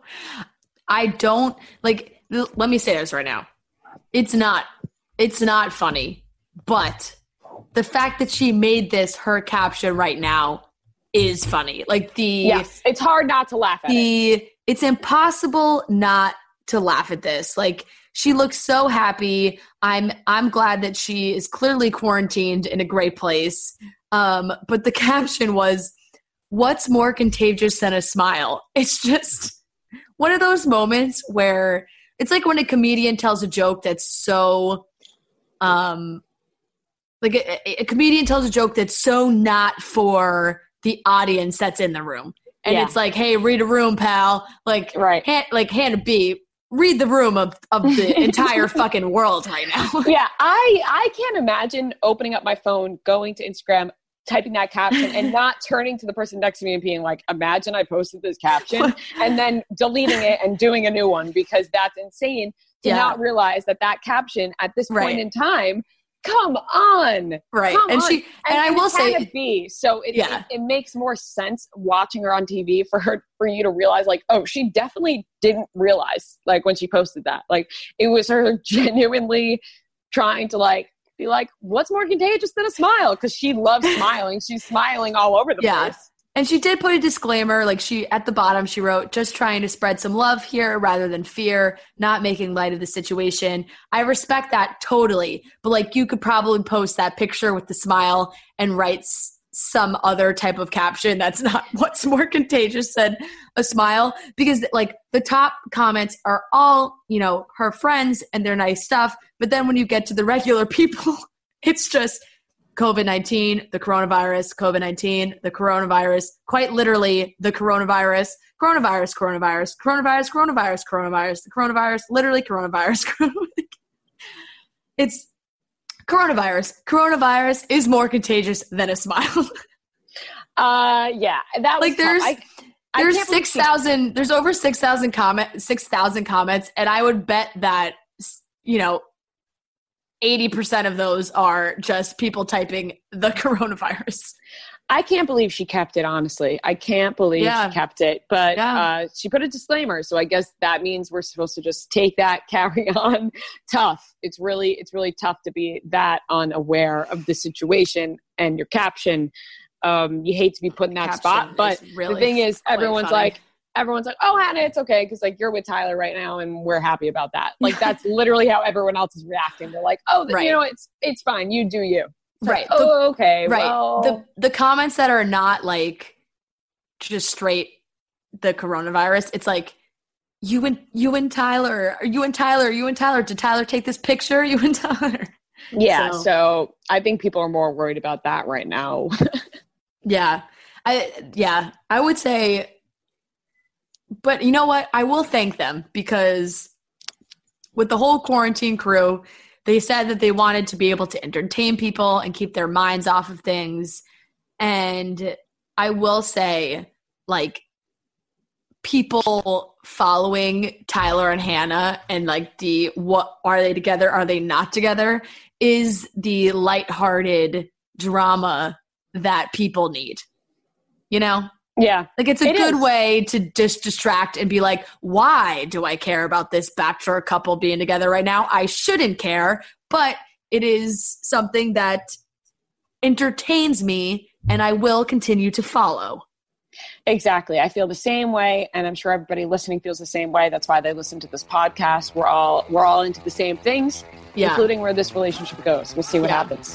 I don't like, let me say this right now. It's not, it's not funny, but the fact that she made this her caption right now is funny. Like the, Yes, it's hard not to laugh at the, it. it's impossible not to laugh at this. Like she looks so happy. I'm, I'm glad that she is clearly quarantined in a great place. Um, but the caption was, "What's more contagious than a smile?" It's just one of those moments where it's like when a comedian tells a joke that's so, um, like a, a comedian tells a joke that's so not for the audience that's in the room. And Yeah. it's like, hey, read a room, pal. Like, Right. Han- like Hannah B, read the room of, of the entire fucking world right now. Yeah, I, I can't imagine opening up my phone, going to Instagram, typing that caption, and not turning to the person next to me and being like, imagine I posted this caption, and then deleting it and doing a new one, because that's insane to Yeah. not realize that that caption at this point Right. in time, come on. Right. Come And on. she, and, I will it's Hannah say, B, so it, Yeah. it, it makes more sense watching her on T V for her, for you to realize like, oh, she definitely didn't realize like when she posted that, like it was her genuinely trying to like be like, what's more contagious than a smile? Because she loves smiling. She's smiling all over the Yeah. place. And she did put a disclaimer, like she, at the bottom, she wrote, "Just trying to spread some love here rather than fear, not making light of the situation." I respect that totally. But like, you could probably post that picture with the smile and write s- some other type of caption that's not "what's more contagious than a smile," because like the top comments are all, you know, her friends and their nice stuff. But then when you get to the regular people, it's just COVID nineteen, the coronavirus, COVID nineteen, the coronavirus, quite literally the coronavirus, coronavirus, coronavirus, coronavirus, coronavirus, coronavirus, the coronavirus, literally coronavirus. It's coronavirus. Coronavirus is more contagious than a smile. Uh, yeah, that was Like there's, tough. I, I there's can't believe six she- thousand, there's over six thousand comment, six thousand comments. And I would bet that, you know, eighty percent of those are just people typing the coronavirus. I can't believe she kept it, honestly. I can't believe Yeah. she kept it. But Yeah. uh, she put a disclaimer. So I guess that means we're supposed to just take that, carry on. Tough. It's really, it's really tough to be that unaware of the situation and your caption. Um, you hate to be put in that Caption spot. But is really the thing is, quite everyone's funny. like, everyone's like, oh, Hannah, it's okay. Cause like you're with Tyler right now and we're happy about that. Like that's literally how everyone else is reacting. They're like, oh, Right. you know, it's, it's fine. You do you. It's Right. Like, oh, okay. Right. Well, The the comments that are not like just straight the coronavirus, it's like you and you and Tyler, or you and Tyler, you and Tyler. Did Tyler take this picture? You and Tyler. yeah. So- So I think people are more worried about that right now. Yeah. I yeah, I would say, but you know what? I will thank them because with the whole quarantine crew, they said that they wanted to be able to entertain people and keep their minds off of things. And I will say, like, people following Tyler and Hannah and like the what are they together, are they not together, is the lighthearted drama that people need. You know? yeah. Like it's a It good is. way to just distract and be like, why do I care about this bachelor couple being together right now? I shouldn't care, but it is something that entertains me and I will continue to follow. Exactly. I feel the same way, and I'm sure everybody listening feels the same way. That's why they listen to this podcast. We're all we're all into the same things, yeah. including where this relationship goes. We'll see what yeah. happens.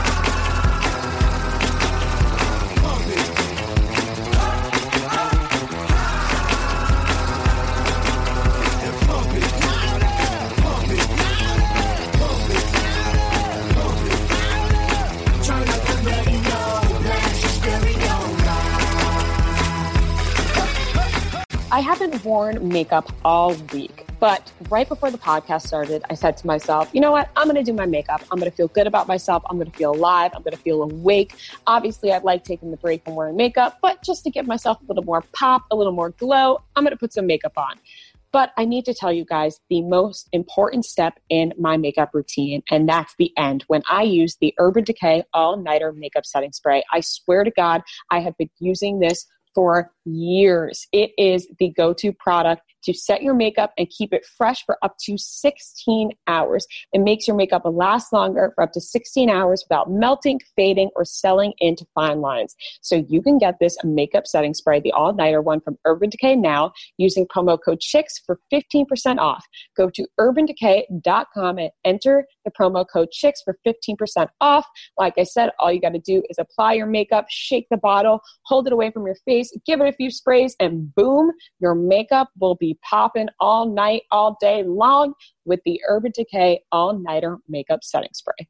I haven't worn makeup all week, but right before the podcast started, I said to myself, you know what? I'm going to do my makeup. I'm going to feel good about myself. I'm going to feel alive. I'm going to feel awake. Obviously, I like taking the break from wearing makeup, but just to give myself a little more pop, a little more glow, I'm going to put some makeup on. But I need to tell you guys the most important step in my makeup routine, and that's the end. When I use the Urban Decay All-Nighter Makeup Setting Spray, I swear to God, I have been using this for years. It is the go-to product to set your makeup and keep it fresh for up to sixteen hours. It makes your makeup last longer for up to sixteen hours without melting, fading, or selling into fine lines. So you can get this makeup setting spray, the all-nighter one from Urban Decay now, using promo code CHICKS for fifteen percent off. Go to urban decay dot com and enter the promo code CHICKS for fifteen percent off. Like I said, all you got to do is apply your makeup, shake the bottle, hold it away from your face, give it a few sprays, and boom, your makeup will be popping all night, all day long with the Urban Decay All-Nighter Makeup Setting Spray.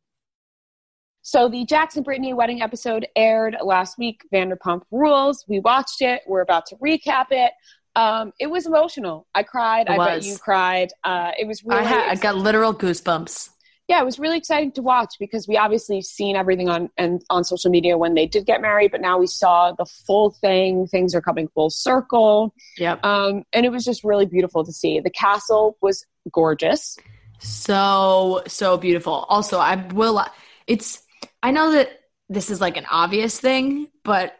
So the Jax and Brittany wedding episode aired last week, Vanderpump Rules. We watched it. We're about to recap it. Um, it was emotional. I cried. It I was. bet you cried. Uh, it was really I, had, I got literal goosebumps. Yeah, it was really exciting to watch because we obviously seen everything on and on social media when they did get married, but now we saw the full thing. Things are coming full circle. Yep. Um, and it was just really beautiful to see. The castle was gorgeous. So, so beautiful. Also, I will, it's, I know that this is like an obvious thing, but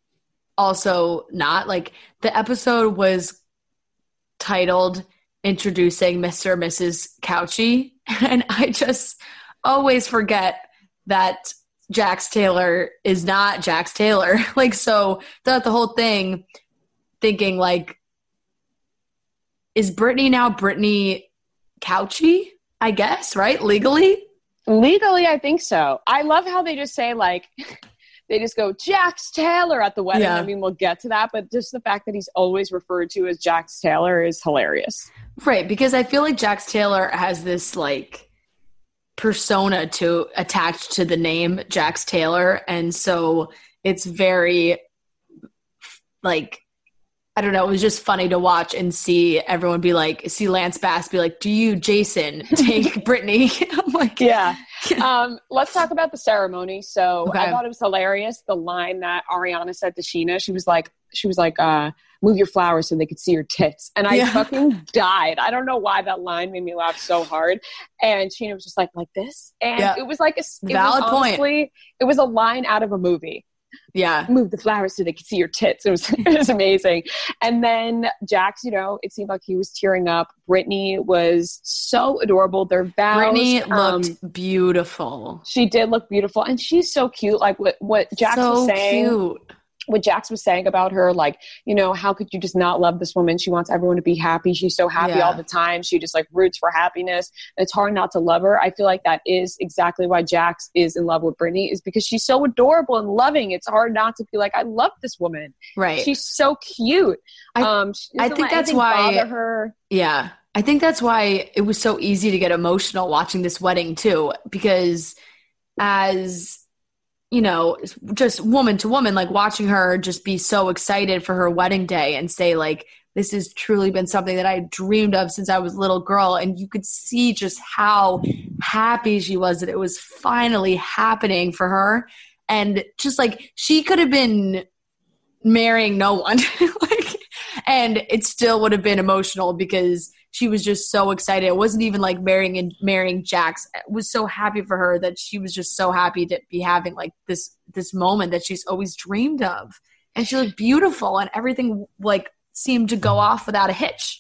also not. Like, the episode was titled Introducing Mister and Missus Couchy. And I just always forget that Jax Taylor is not Jax Taylor. Like, so throughout the whole thing, thinking like, is Brittany now Brittany Couchy? I guess, right? Legally? Legally, I think so. I love how they just say like, they just go Jax Taylor at the wedding. Yeah. I mean, we'll get to that, but just the fact that he's always referred to as Jax Taylor is hilarious. Right, because I feel like Jax Taylor has this like persona to attached to the name Jax Taylor, and so it's very like, I don't know, it was just funny to watch and see everyone be like, see Lance Bass be like, do you, Jason, take Brittany? I'm like, yeah. Um, let's talk about the ceremony. So Okay. I thought it was hilarious. The line that Ariana said to Sheena, she was like, she was like, uh, move your flowers so they could see your tits. And I Yeah. fucking died. I don't know why that line made me laugh so hard. And Sheena was just like, like this. And Yeah. it was like a, it Valid was point. honestly, it was a line out of a movie. Yeah. Move the flowers so they could see your tits. It was, it was amazing. And then Jax, you know, it seemed like he was tearing up. Brittany was so adorable. Their vows. Brittany um, looked beautiful. She did look beautiful. And she's so cute. Like what, what Jax so was saying. cute. What Jax was saying about her, like, you know, how could you just not love this woman? She wants everyone to be happy. She's so happy Yeah. all the time. She just like roots for happiness. It's hard not to love her. I feel like that is exactly why Jax is in love with Brittany, is because she's so adorable and loving. It's hard not to be like, I love this woman. Right. She's so cute. I- um, she I doesn't think let that's anything why- bother her. Yeah. I think that's why it was so easy to get emotional watching this wedding too, because as, you know, just woman to woman, like watching her just be so excited for her wedding day and say like, this has truly been something that I dreamed of since I was a little girl. And you could see just how happy she was that it was finally happening for her. And just like, she could have been marrying no one. like, and it still would have been emotional because she was just so excited. It wasn't even like marrying and marrying Jax. I was so happy for her that she was just so happy to be having like this, this moment that she's always dreamed of. And she looked beautiful and everything like seemed to go off without a hitch.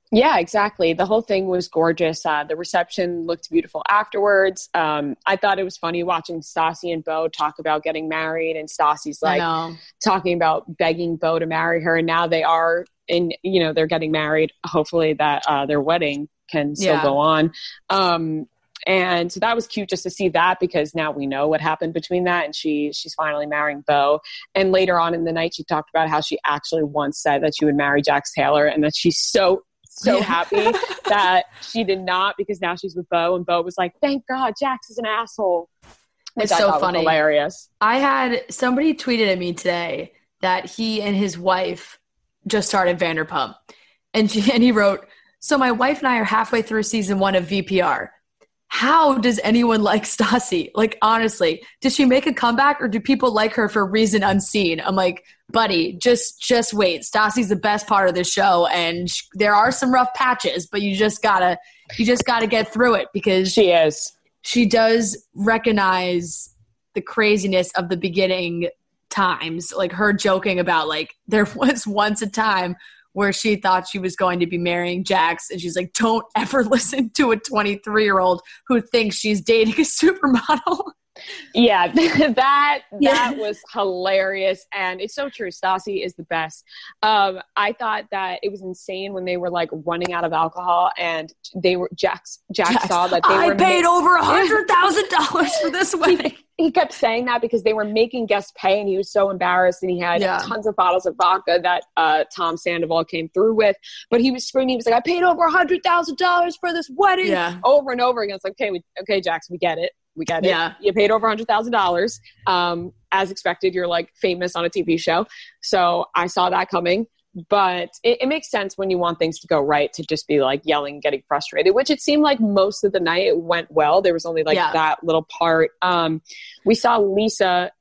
Yeah, exactly. The whole thing was gorgeous. Uh, the reception looked beautiful afterwards. Um, I thought it was funny watching Stassi and Beau talk about getting married, and Stassi's like talking about begging Beau to marry her. And now they are in, you know, they're getting married. Hopefully that uh, their wedding can still Yeah. go on. Um, and so that was cute just to see that, because now we know what happened between that. And she, she's finally marrying Beau. And later on in the night, she talked about how she actually once said that she would marry Jax Taylor, and that she's so so Yeah. happy that she did not, because now she's with Beau, and Beau was like, thank God Jax is an asshole. Which It's I so thought was funny. hilarious. I had somebody tweeted at me today that he and his wife just started Vanderpump. And, she, and he wrote, so my wife and I are halfway through season one of V P R. How does anyone like Stassi? Like, honestly, did she make a comeback, or do people like her for a reason unseen? I'm like, buddy, just just wait. Stassi's the best part of the show, and sh- there are some rough patches, but you just gotta you just gotta get through it, because she is. She does recognize the craziness of the beginning times, like her joking about like there was once a time where she thought she was going to be marrying Jax, and she's like, don't ever listen to a twenty-three-year-old who thinks she's dating a supermodel. Yeah, that that Yeah. was hilarious, and it's so true. Stassi is the best. Um, I thought that it was insane when they were like running out of alcohol, and they were Jax. Jax, Jax, saw that they I were paid ma- over a hundred thousand dollars for this wedding. He, he kept saying that because they were making guests pay, and he was so embarrassed, and he had Yeah. tons of bottles of vodka that uh, Tom Sandoval came through with. But he was screaming. He was like, "I paid over a hundred thousand dollars for this wedding," Yeah. over and over again. It's like, okay, we, okay, Jax, we get it. We get it. Yeah. You paid over a hundred thousand dollars. Um, as expected, you're like famous on a T V show. So I saw that coming, but it, it makes sense when you want things to go right to just be like yelling, getting frustrated, which it seemed like most of the night it went well. There was only like Yeah. that little part. Um, we saw Lisa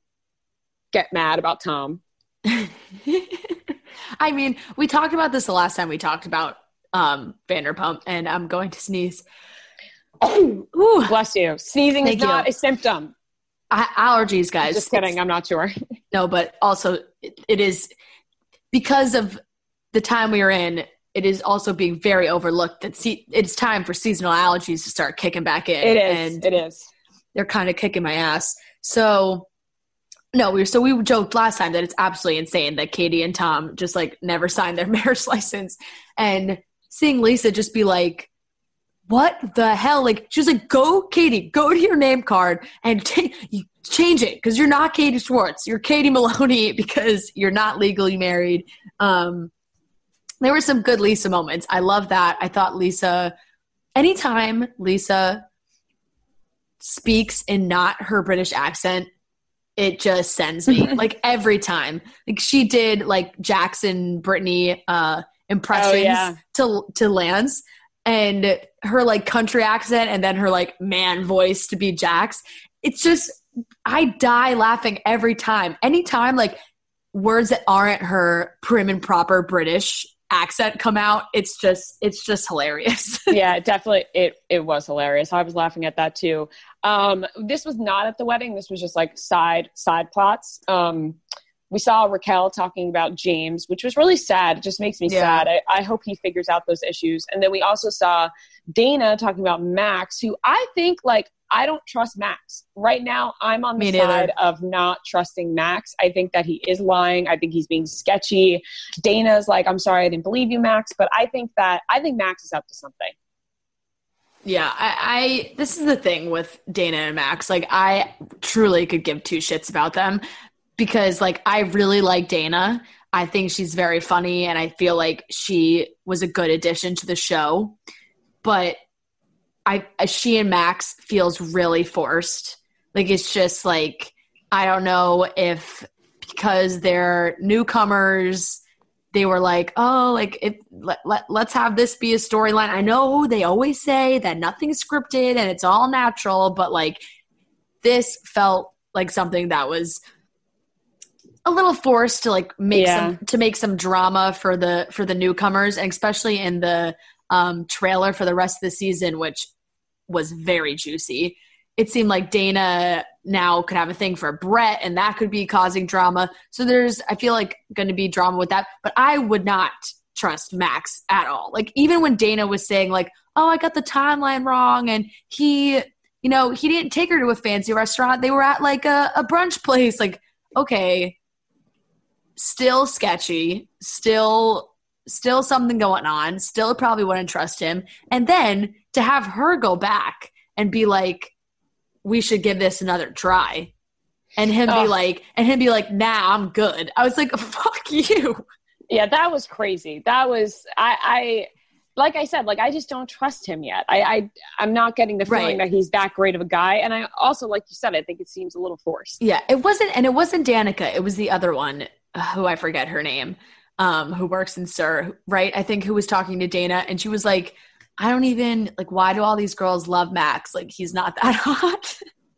get mad about Tom. I mean, we talked about this the last time we talked about um, Vanderpump, and I'm going to sneeze. Ooh, bless you. Sneezing Thank is not you. a symptom. I- allergies, guys. Just kidding. I'm not sure. No, but also it, it is because of the time we are in. It is also being very overlooked that se- it's time for seasonal allergies to start kicking back in. It is. And it is. they're kind of kicking my ass. So no, we were, so we joked last time that it's absolutely insane that Katie and Tom just like never signed their marriage license, and seeing Lisa just be like, what the hell? Like, she was like, go, Katie, go to your name card and t- you change it, because you're not Katie Schwartz. You're Katie Maloney, because you're not legally married. Um, there were some good Lisa moments. I love that. I thought Lisa, anytime Lisa speaks in not her British accent, it just sends me. Like, every time. Like, she did, like, Jackson, Brittany uh, impressions Oh, yeah. to to Lance. And her like country accent, and then her like man voice to be Jax. It's just, I die laughing every time. Anytime like words that aren't her prim and proper British accent come out, it's just, it's just hilarious. Yeah, definitely. It, it was hilarious. I was laughing at that too. Um, this was not at the wedding. This was just like side, side plots. Um, We saw Raquel talking about James, which was really sad. It just makes me Yeah. sad. I, I hope he figures out those issues. And then we also saw Dana talking about Max, who I think, like, I don't trust Max. Right now, I'm on the Me neither. side of not trusting Max. I think that he is lying. I think he's being sketchy. Dana's like, I'm sorry, I didn't believe you, Max. But I think that, I think Max is up to something. Yeah, I, I this is the thing with Dana and Max. Like, I truly could give two shits about them. Because, like, I really like Dana. I think she's very funny, and I feel like she was a good addition to the show. But I, she and Max feels really forced. Like, it's just, like, I don't know if because they're newcomers, they were like, oh, like, if, let, let, let's have this be a storyline. I know they always say that nothing's scripted and it's all natural, but, like, this felt like something that was – a little forced to like make Yeah. some to make some drama for the for the newcomers, and especially in the um, trailer for the rest of the season, which was very juicy. It seemed like Dana now could have a thing for Brett, and that could be causing drama. So there's, I feel like, going to be drama with that. But I would not trust Max at all. Like, even when Dana was saying, like, oh, I got the timeline wrong, and he, you know, he didn't take her to a fancy restaurant. They were at, like, a, a brunch place. Like, okay, still sketchy, still still something going on, still probably wouldn't trust him. And then to have her go back and be like, we should give this another try. And him Ugh. be like, and him be like, nah, I'm good. I was like, fuck you. Yeah, that was crazy. That was, I, I like I said, like, I just don't trust him yet. I, I I'm not getting the feeling Right. that he's that great of a guy. And I also, like you said, I think it seems a little forced. Yeah, it wasn't, and it wasn't Danica. It was the other one, uh, who I forget her name, um, who works in Sir, right? I think who was talking to Dana, and she was like, I don't even, like, why do all these girls love Max? Like, he's not that hot.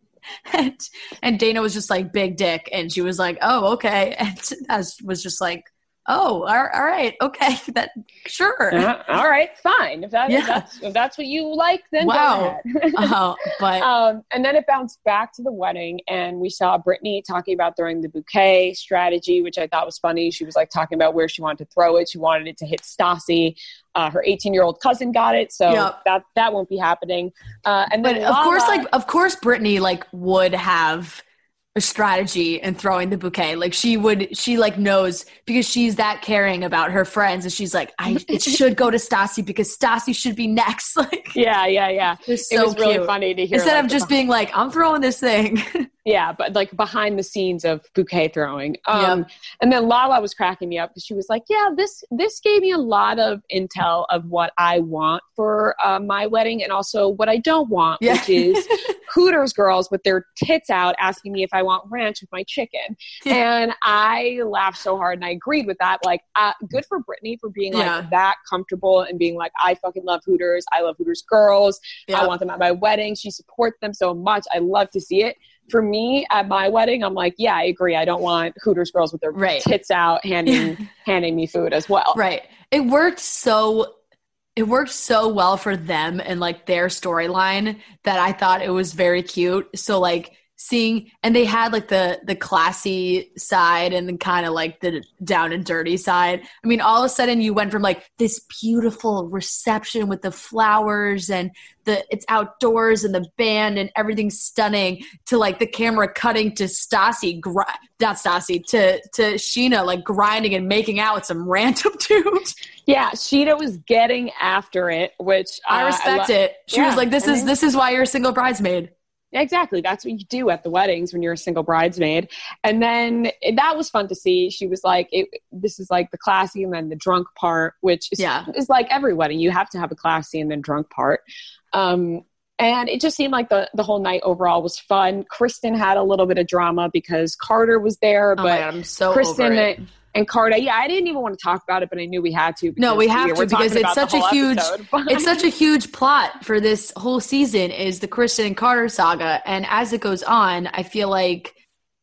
and, and Dana was just like, big dick, and she was like, oh, okay. And I was just like, oh, all all right, okay, that sure. Uh, all right, fine. If, that, Yeah. if, that's, if that's what you like, then Wow. go ahead. uh, but um, and then it bounced back to the wedding, and we saw Brittany talking about throwing the bouquet strategy, which I thought was funny. She was like talking about where she wanted to throw it. She wanted it to hit Stassi. Uh, her eighteen-year-old cousin got it, so Yep. that that won't be happening. Uh, and but then of course, Lala- like, of course, Brittany like would have a strategy in throwing the bouquet. Like, she would, she like knows, because she's that caring about her friends, and she's like, I it should go to Stassi because Stassi should be next. Like, yeah, yeah, yeah. it's It so was really cute. funny to hear. Instead like, of the just being like, I'm throwing this thing. Yeah, but like behind the scenes of bouquet throwing. Um, Yep. And then Lala was cracking me up because she was like, yeah, this this gave me a lot of intel of what I want for uh, my wedding and also what I don't want, Yeah. which is Hooters girls with their tits out asking me if I want ranch with my chicken. And I laughed so hard and I agreed with that. Like, uh, good for Brittany for being like Yeah. that comfortable and being like, I fucking love Hooters. I love Hooters girls. I Yep. want them at my wedding. She supports them so much. I love to see it. For me, at my wedding, I'm like, yeah, I agree. I don't want Hooters girls with their Right. tits out handing handing me food as well. Right. It worked so it worked so well for them and like their storyline that I thought it was very cute. So like seeing, and they had like the the classy side and then kind of like the down and dirty side. I mean, all of a sudden you went from like this beautiful reception with the flowers and the it's outdoors and the band and everything's stunning to like the camera cutting to Stassi, gr- not Stassi, to to Sheena like grinding and making out with some random dude. Yeah, Sheena was getting after it, which I uh, respect lo- it. She Yeah, was like, "This I is mean- this is why you're a single bridesmaid." Exactly. That's what you do at the weddings when you're a single bridesmaid. And then it- that was fun to see. She was like, it, this is like the classy and then the drunk part, which is, Yeah. is like every wedding. You have to have a classy and then drunk part. Um, and it just seemed like the, the whole night overall was fun. Kristen had a little bit of drama because Carter was there, Oh my but God, I'm so Kristen over it. and, and Carter, yeah, I didn't even want to talk about it, but I knew we had to. No, we have were to because talking it's about such the a whole huge episode. it's such a huge plot for this whole season is the Kristen and Carter saga. And as it goes on, I feel like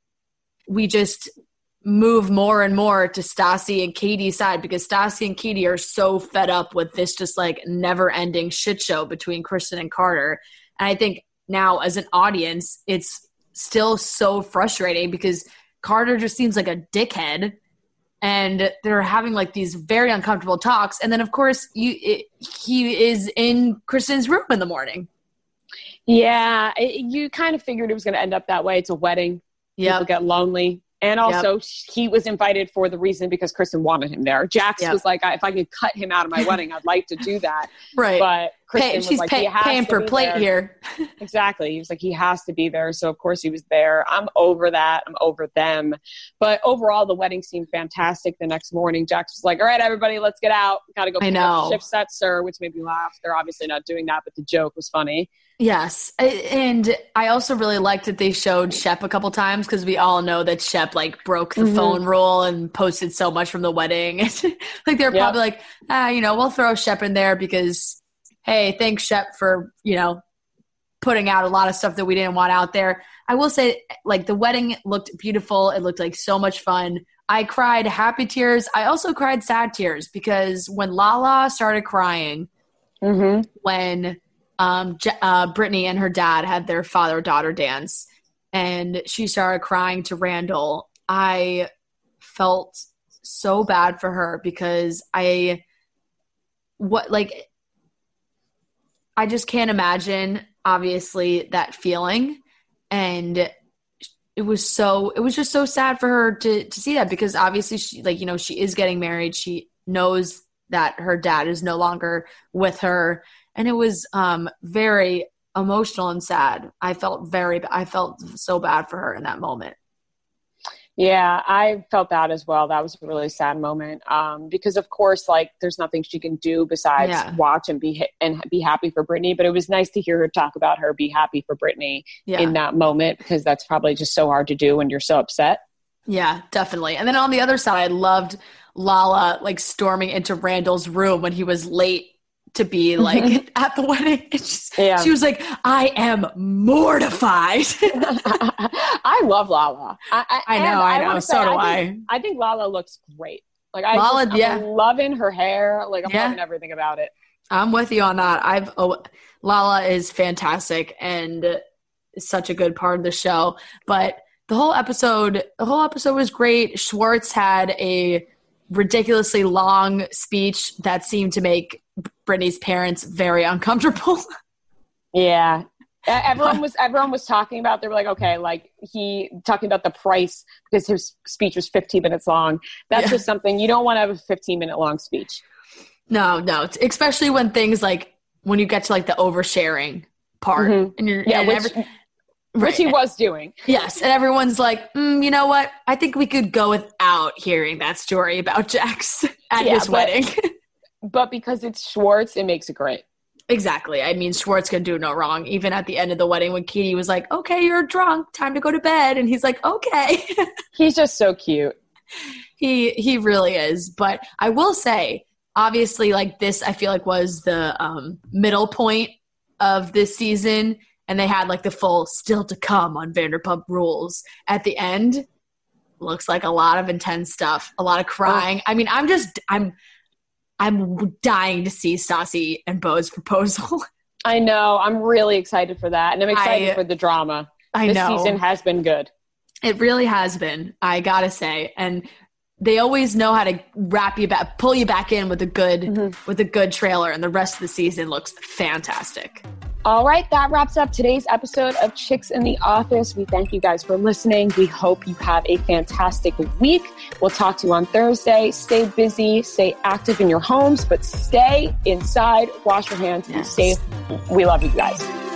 we just move more and more to Stassi and Katie's side because Stassi and Katie are so fed up with this just like never ending shit show between Kristen and Carter. And I think now as an audience, it's still so frustrating because Carter just seems like a dickhead. And they're having like these very uncomfortable talks. And then of course you it, he is in Kristen's room in the morning. Yeah, it, you kind of figured it was going to end up that way. It's a wedding. Yep. People get lonely. And also, he was invited for the reason because Kristen wanted him there. Jax Yep. was like, if I could cut him out of my wedding, I'd like to do that. Right. But Kristen Pay, was she's like, pay, he has paying to for be plate there. here. Exactly. He was like, he has to be there. So, of course, he was there. I'm over that. I'm over them. But overall, the wedding seemed fantastic. The next morning, Jax was like, all right, everybody, let's get out. Got to go I pick know. up shifts at Sir, which made me laugh. They're obviously not doing that, but the joke was funny. Yes. I- And I also really liked that they showed Shep a couple times because we all know that Shep like broke the Mhm. phone rule and posted so much from the wedding. Like they're Yep. probably like, ah, you know, we'll throw Shep in there because, hey, thanks Shep for, you know, putting out a lot of stuff that we didn't want out there. I will say like the wedding looked beautiful. It looked like so much fun. I cried happy tears. I also cried sad tears because when Lala started crying, Mm-hmm. when um, J- uh, Brittany and her dad had their father-daughter dance, and she started crying to Randall, I felt so bad for her because I what, like, I just can't imagine, obviously, that feeling. And it was so, it was just so sad for her to, to see that, because obviously she, like, you know, she is getting married. She knows that her dad is no longer with her. And it was um, very emotional and sad. I felt very, I felt so bad for her in that moment. Yeah, I felt that as well. That was a really sad moment um, because, of course, like there's nothing she can do besides Yeah. watch and be and be happy for Brittany. But it was nice to hear her talk about her be happy for Brittany Yeah. in that moment, because that's probably just so hard to do when you're so upset. Yeah, definitely. And then on the other side, I loved Lala like storming into Randall's room when he was late to be like at the wedding. And she's, Yeah. She was like, I am mortified. I love Lala. I, I, I know, and I know. wanna So say, do I. Think, I think Lala looks great. Like I Lala, just, I'm yeah. loving her hair. Like I'm Yeah. loving everything about it. I'm with you on that. I've oh, Lala is fantastic and such a good part of the show. But the whole episode, the whole episode was great. Schwartz had a ridiculously long speech that seemed to make Brittany's parents very uncomfortable. Yeah. Everyone was everyone was talking about, they were like, okay, like he talking about the price because his speech was fifteen minutes long. That's Yeah. just something you don't want to have a fifteen minute long speech. No, no, it's- especially when things like when you get to like the oversharing part, Mhm. and you're Yeah, and which, every- which right. he was doing. Yes, and everyone's like, mm, you know what? I think we could go without hearing that story about Jax at Yeah, his but- wedding. But because it's Schwartz, it makes it great. Exactly. I mean, Schwartz can do no wrong. Even at the end of the wedding when Katie was like, okay, you're drunk, time to go to bed. And he's like, okay. He's just so cute. He he really is. But I will say, obviously, like this, I feel like was the um, middle point of this season. And they had like the full still to come on Vanderpump Rules at the end. Looks like a lot of intense stuff, a lot of crying. I mean, I'm just, I'm, I'm dying to see Stassi and Beau's proposal. I know. I'm really excited for that. And I'm excited I- for the drama. I this know. season has been good. It really has been, I gotta say. And they always know how to wrap you back, pull you back in with a good, Mm-hmm. with a good trailer. And the rest of the season looks fantastic. All right, that wraps up today's episode of Chicks in the Office. We thank you guys for listening. We hope you have a fantastic week. We'll talk to you on Thursday. Stay busy, stay active in your homes, but stay inside, wash your hands, be Yes. safe. We love you guys.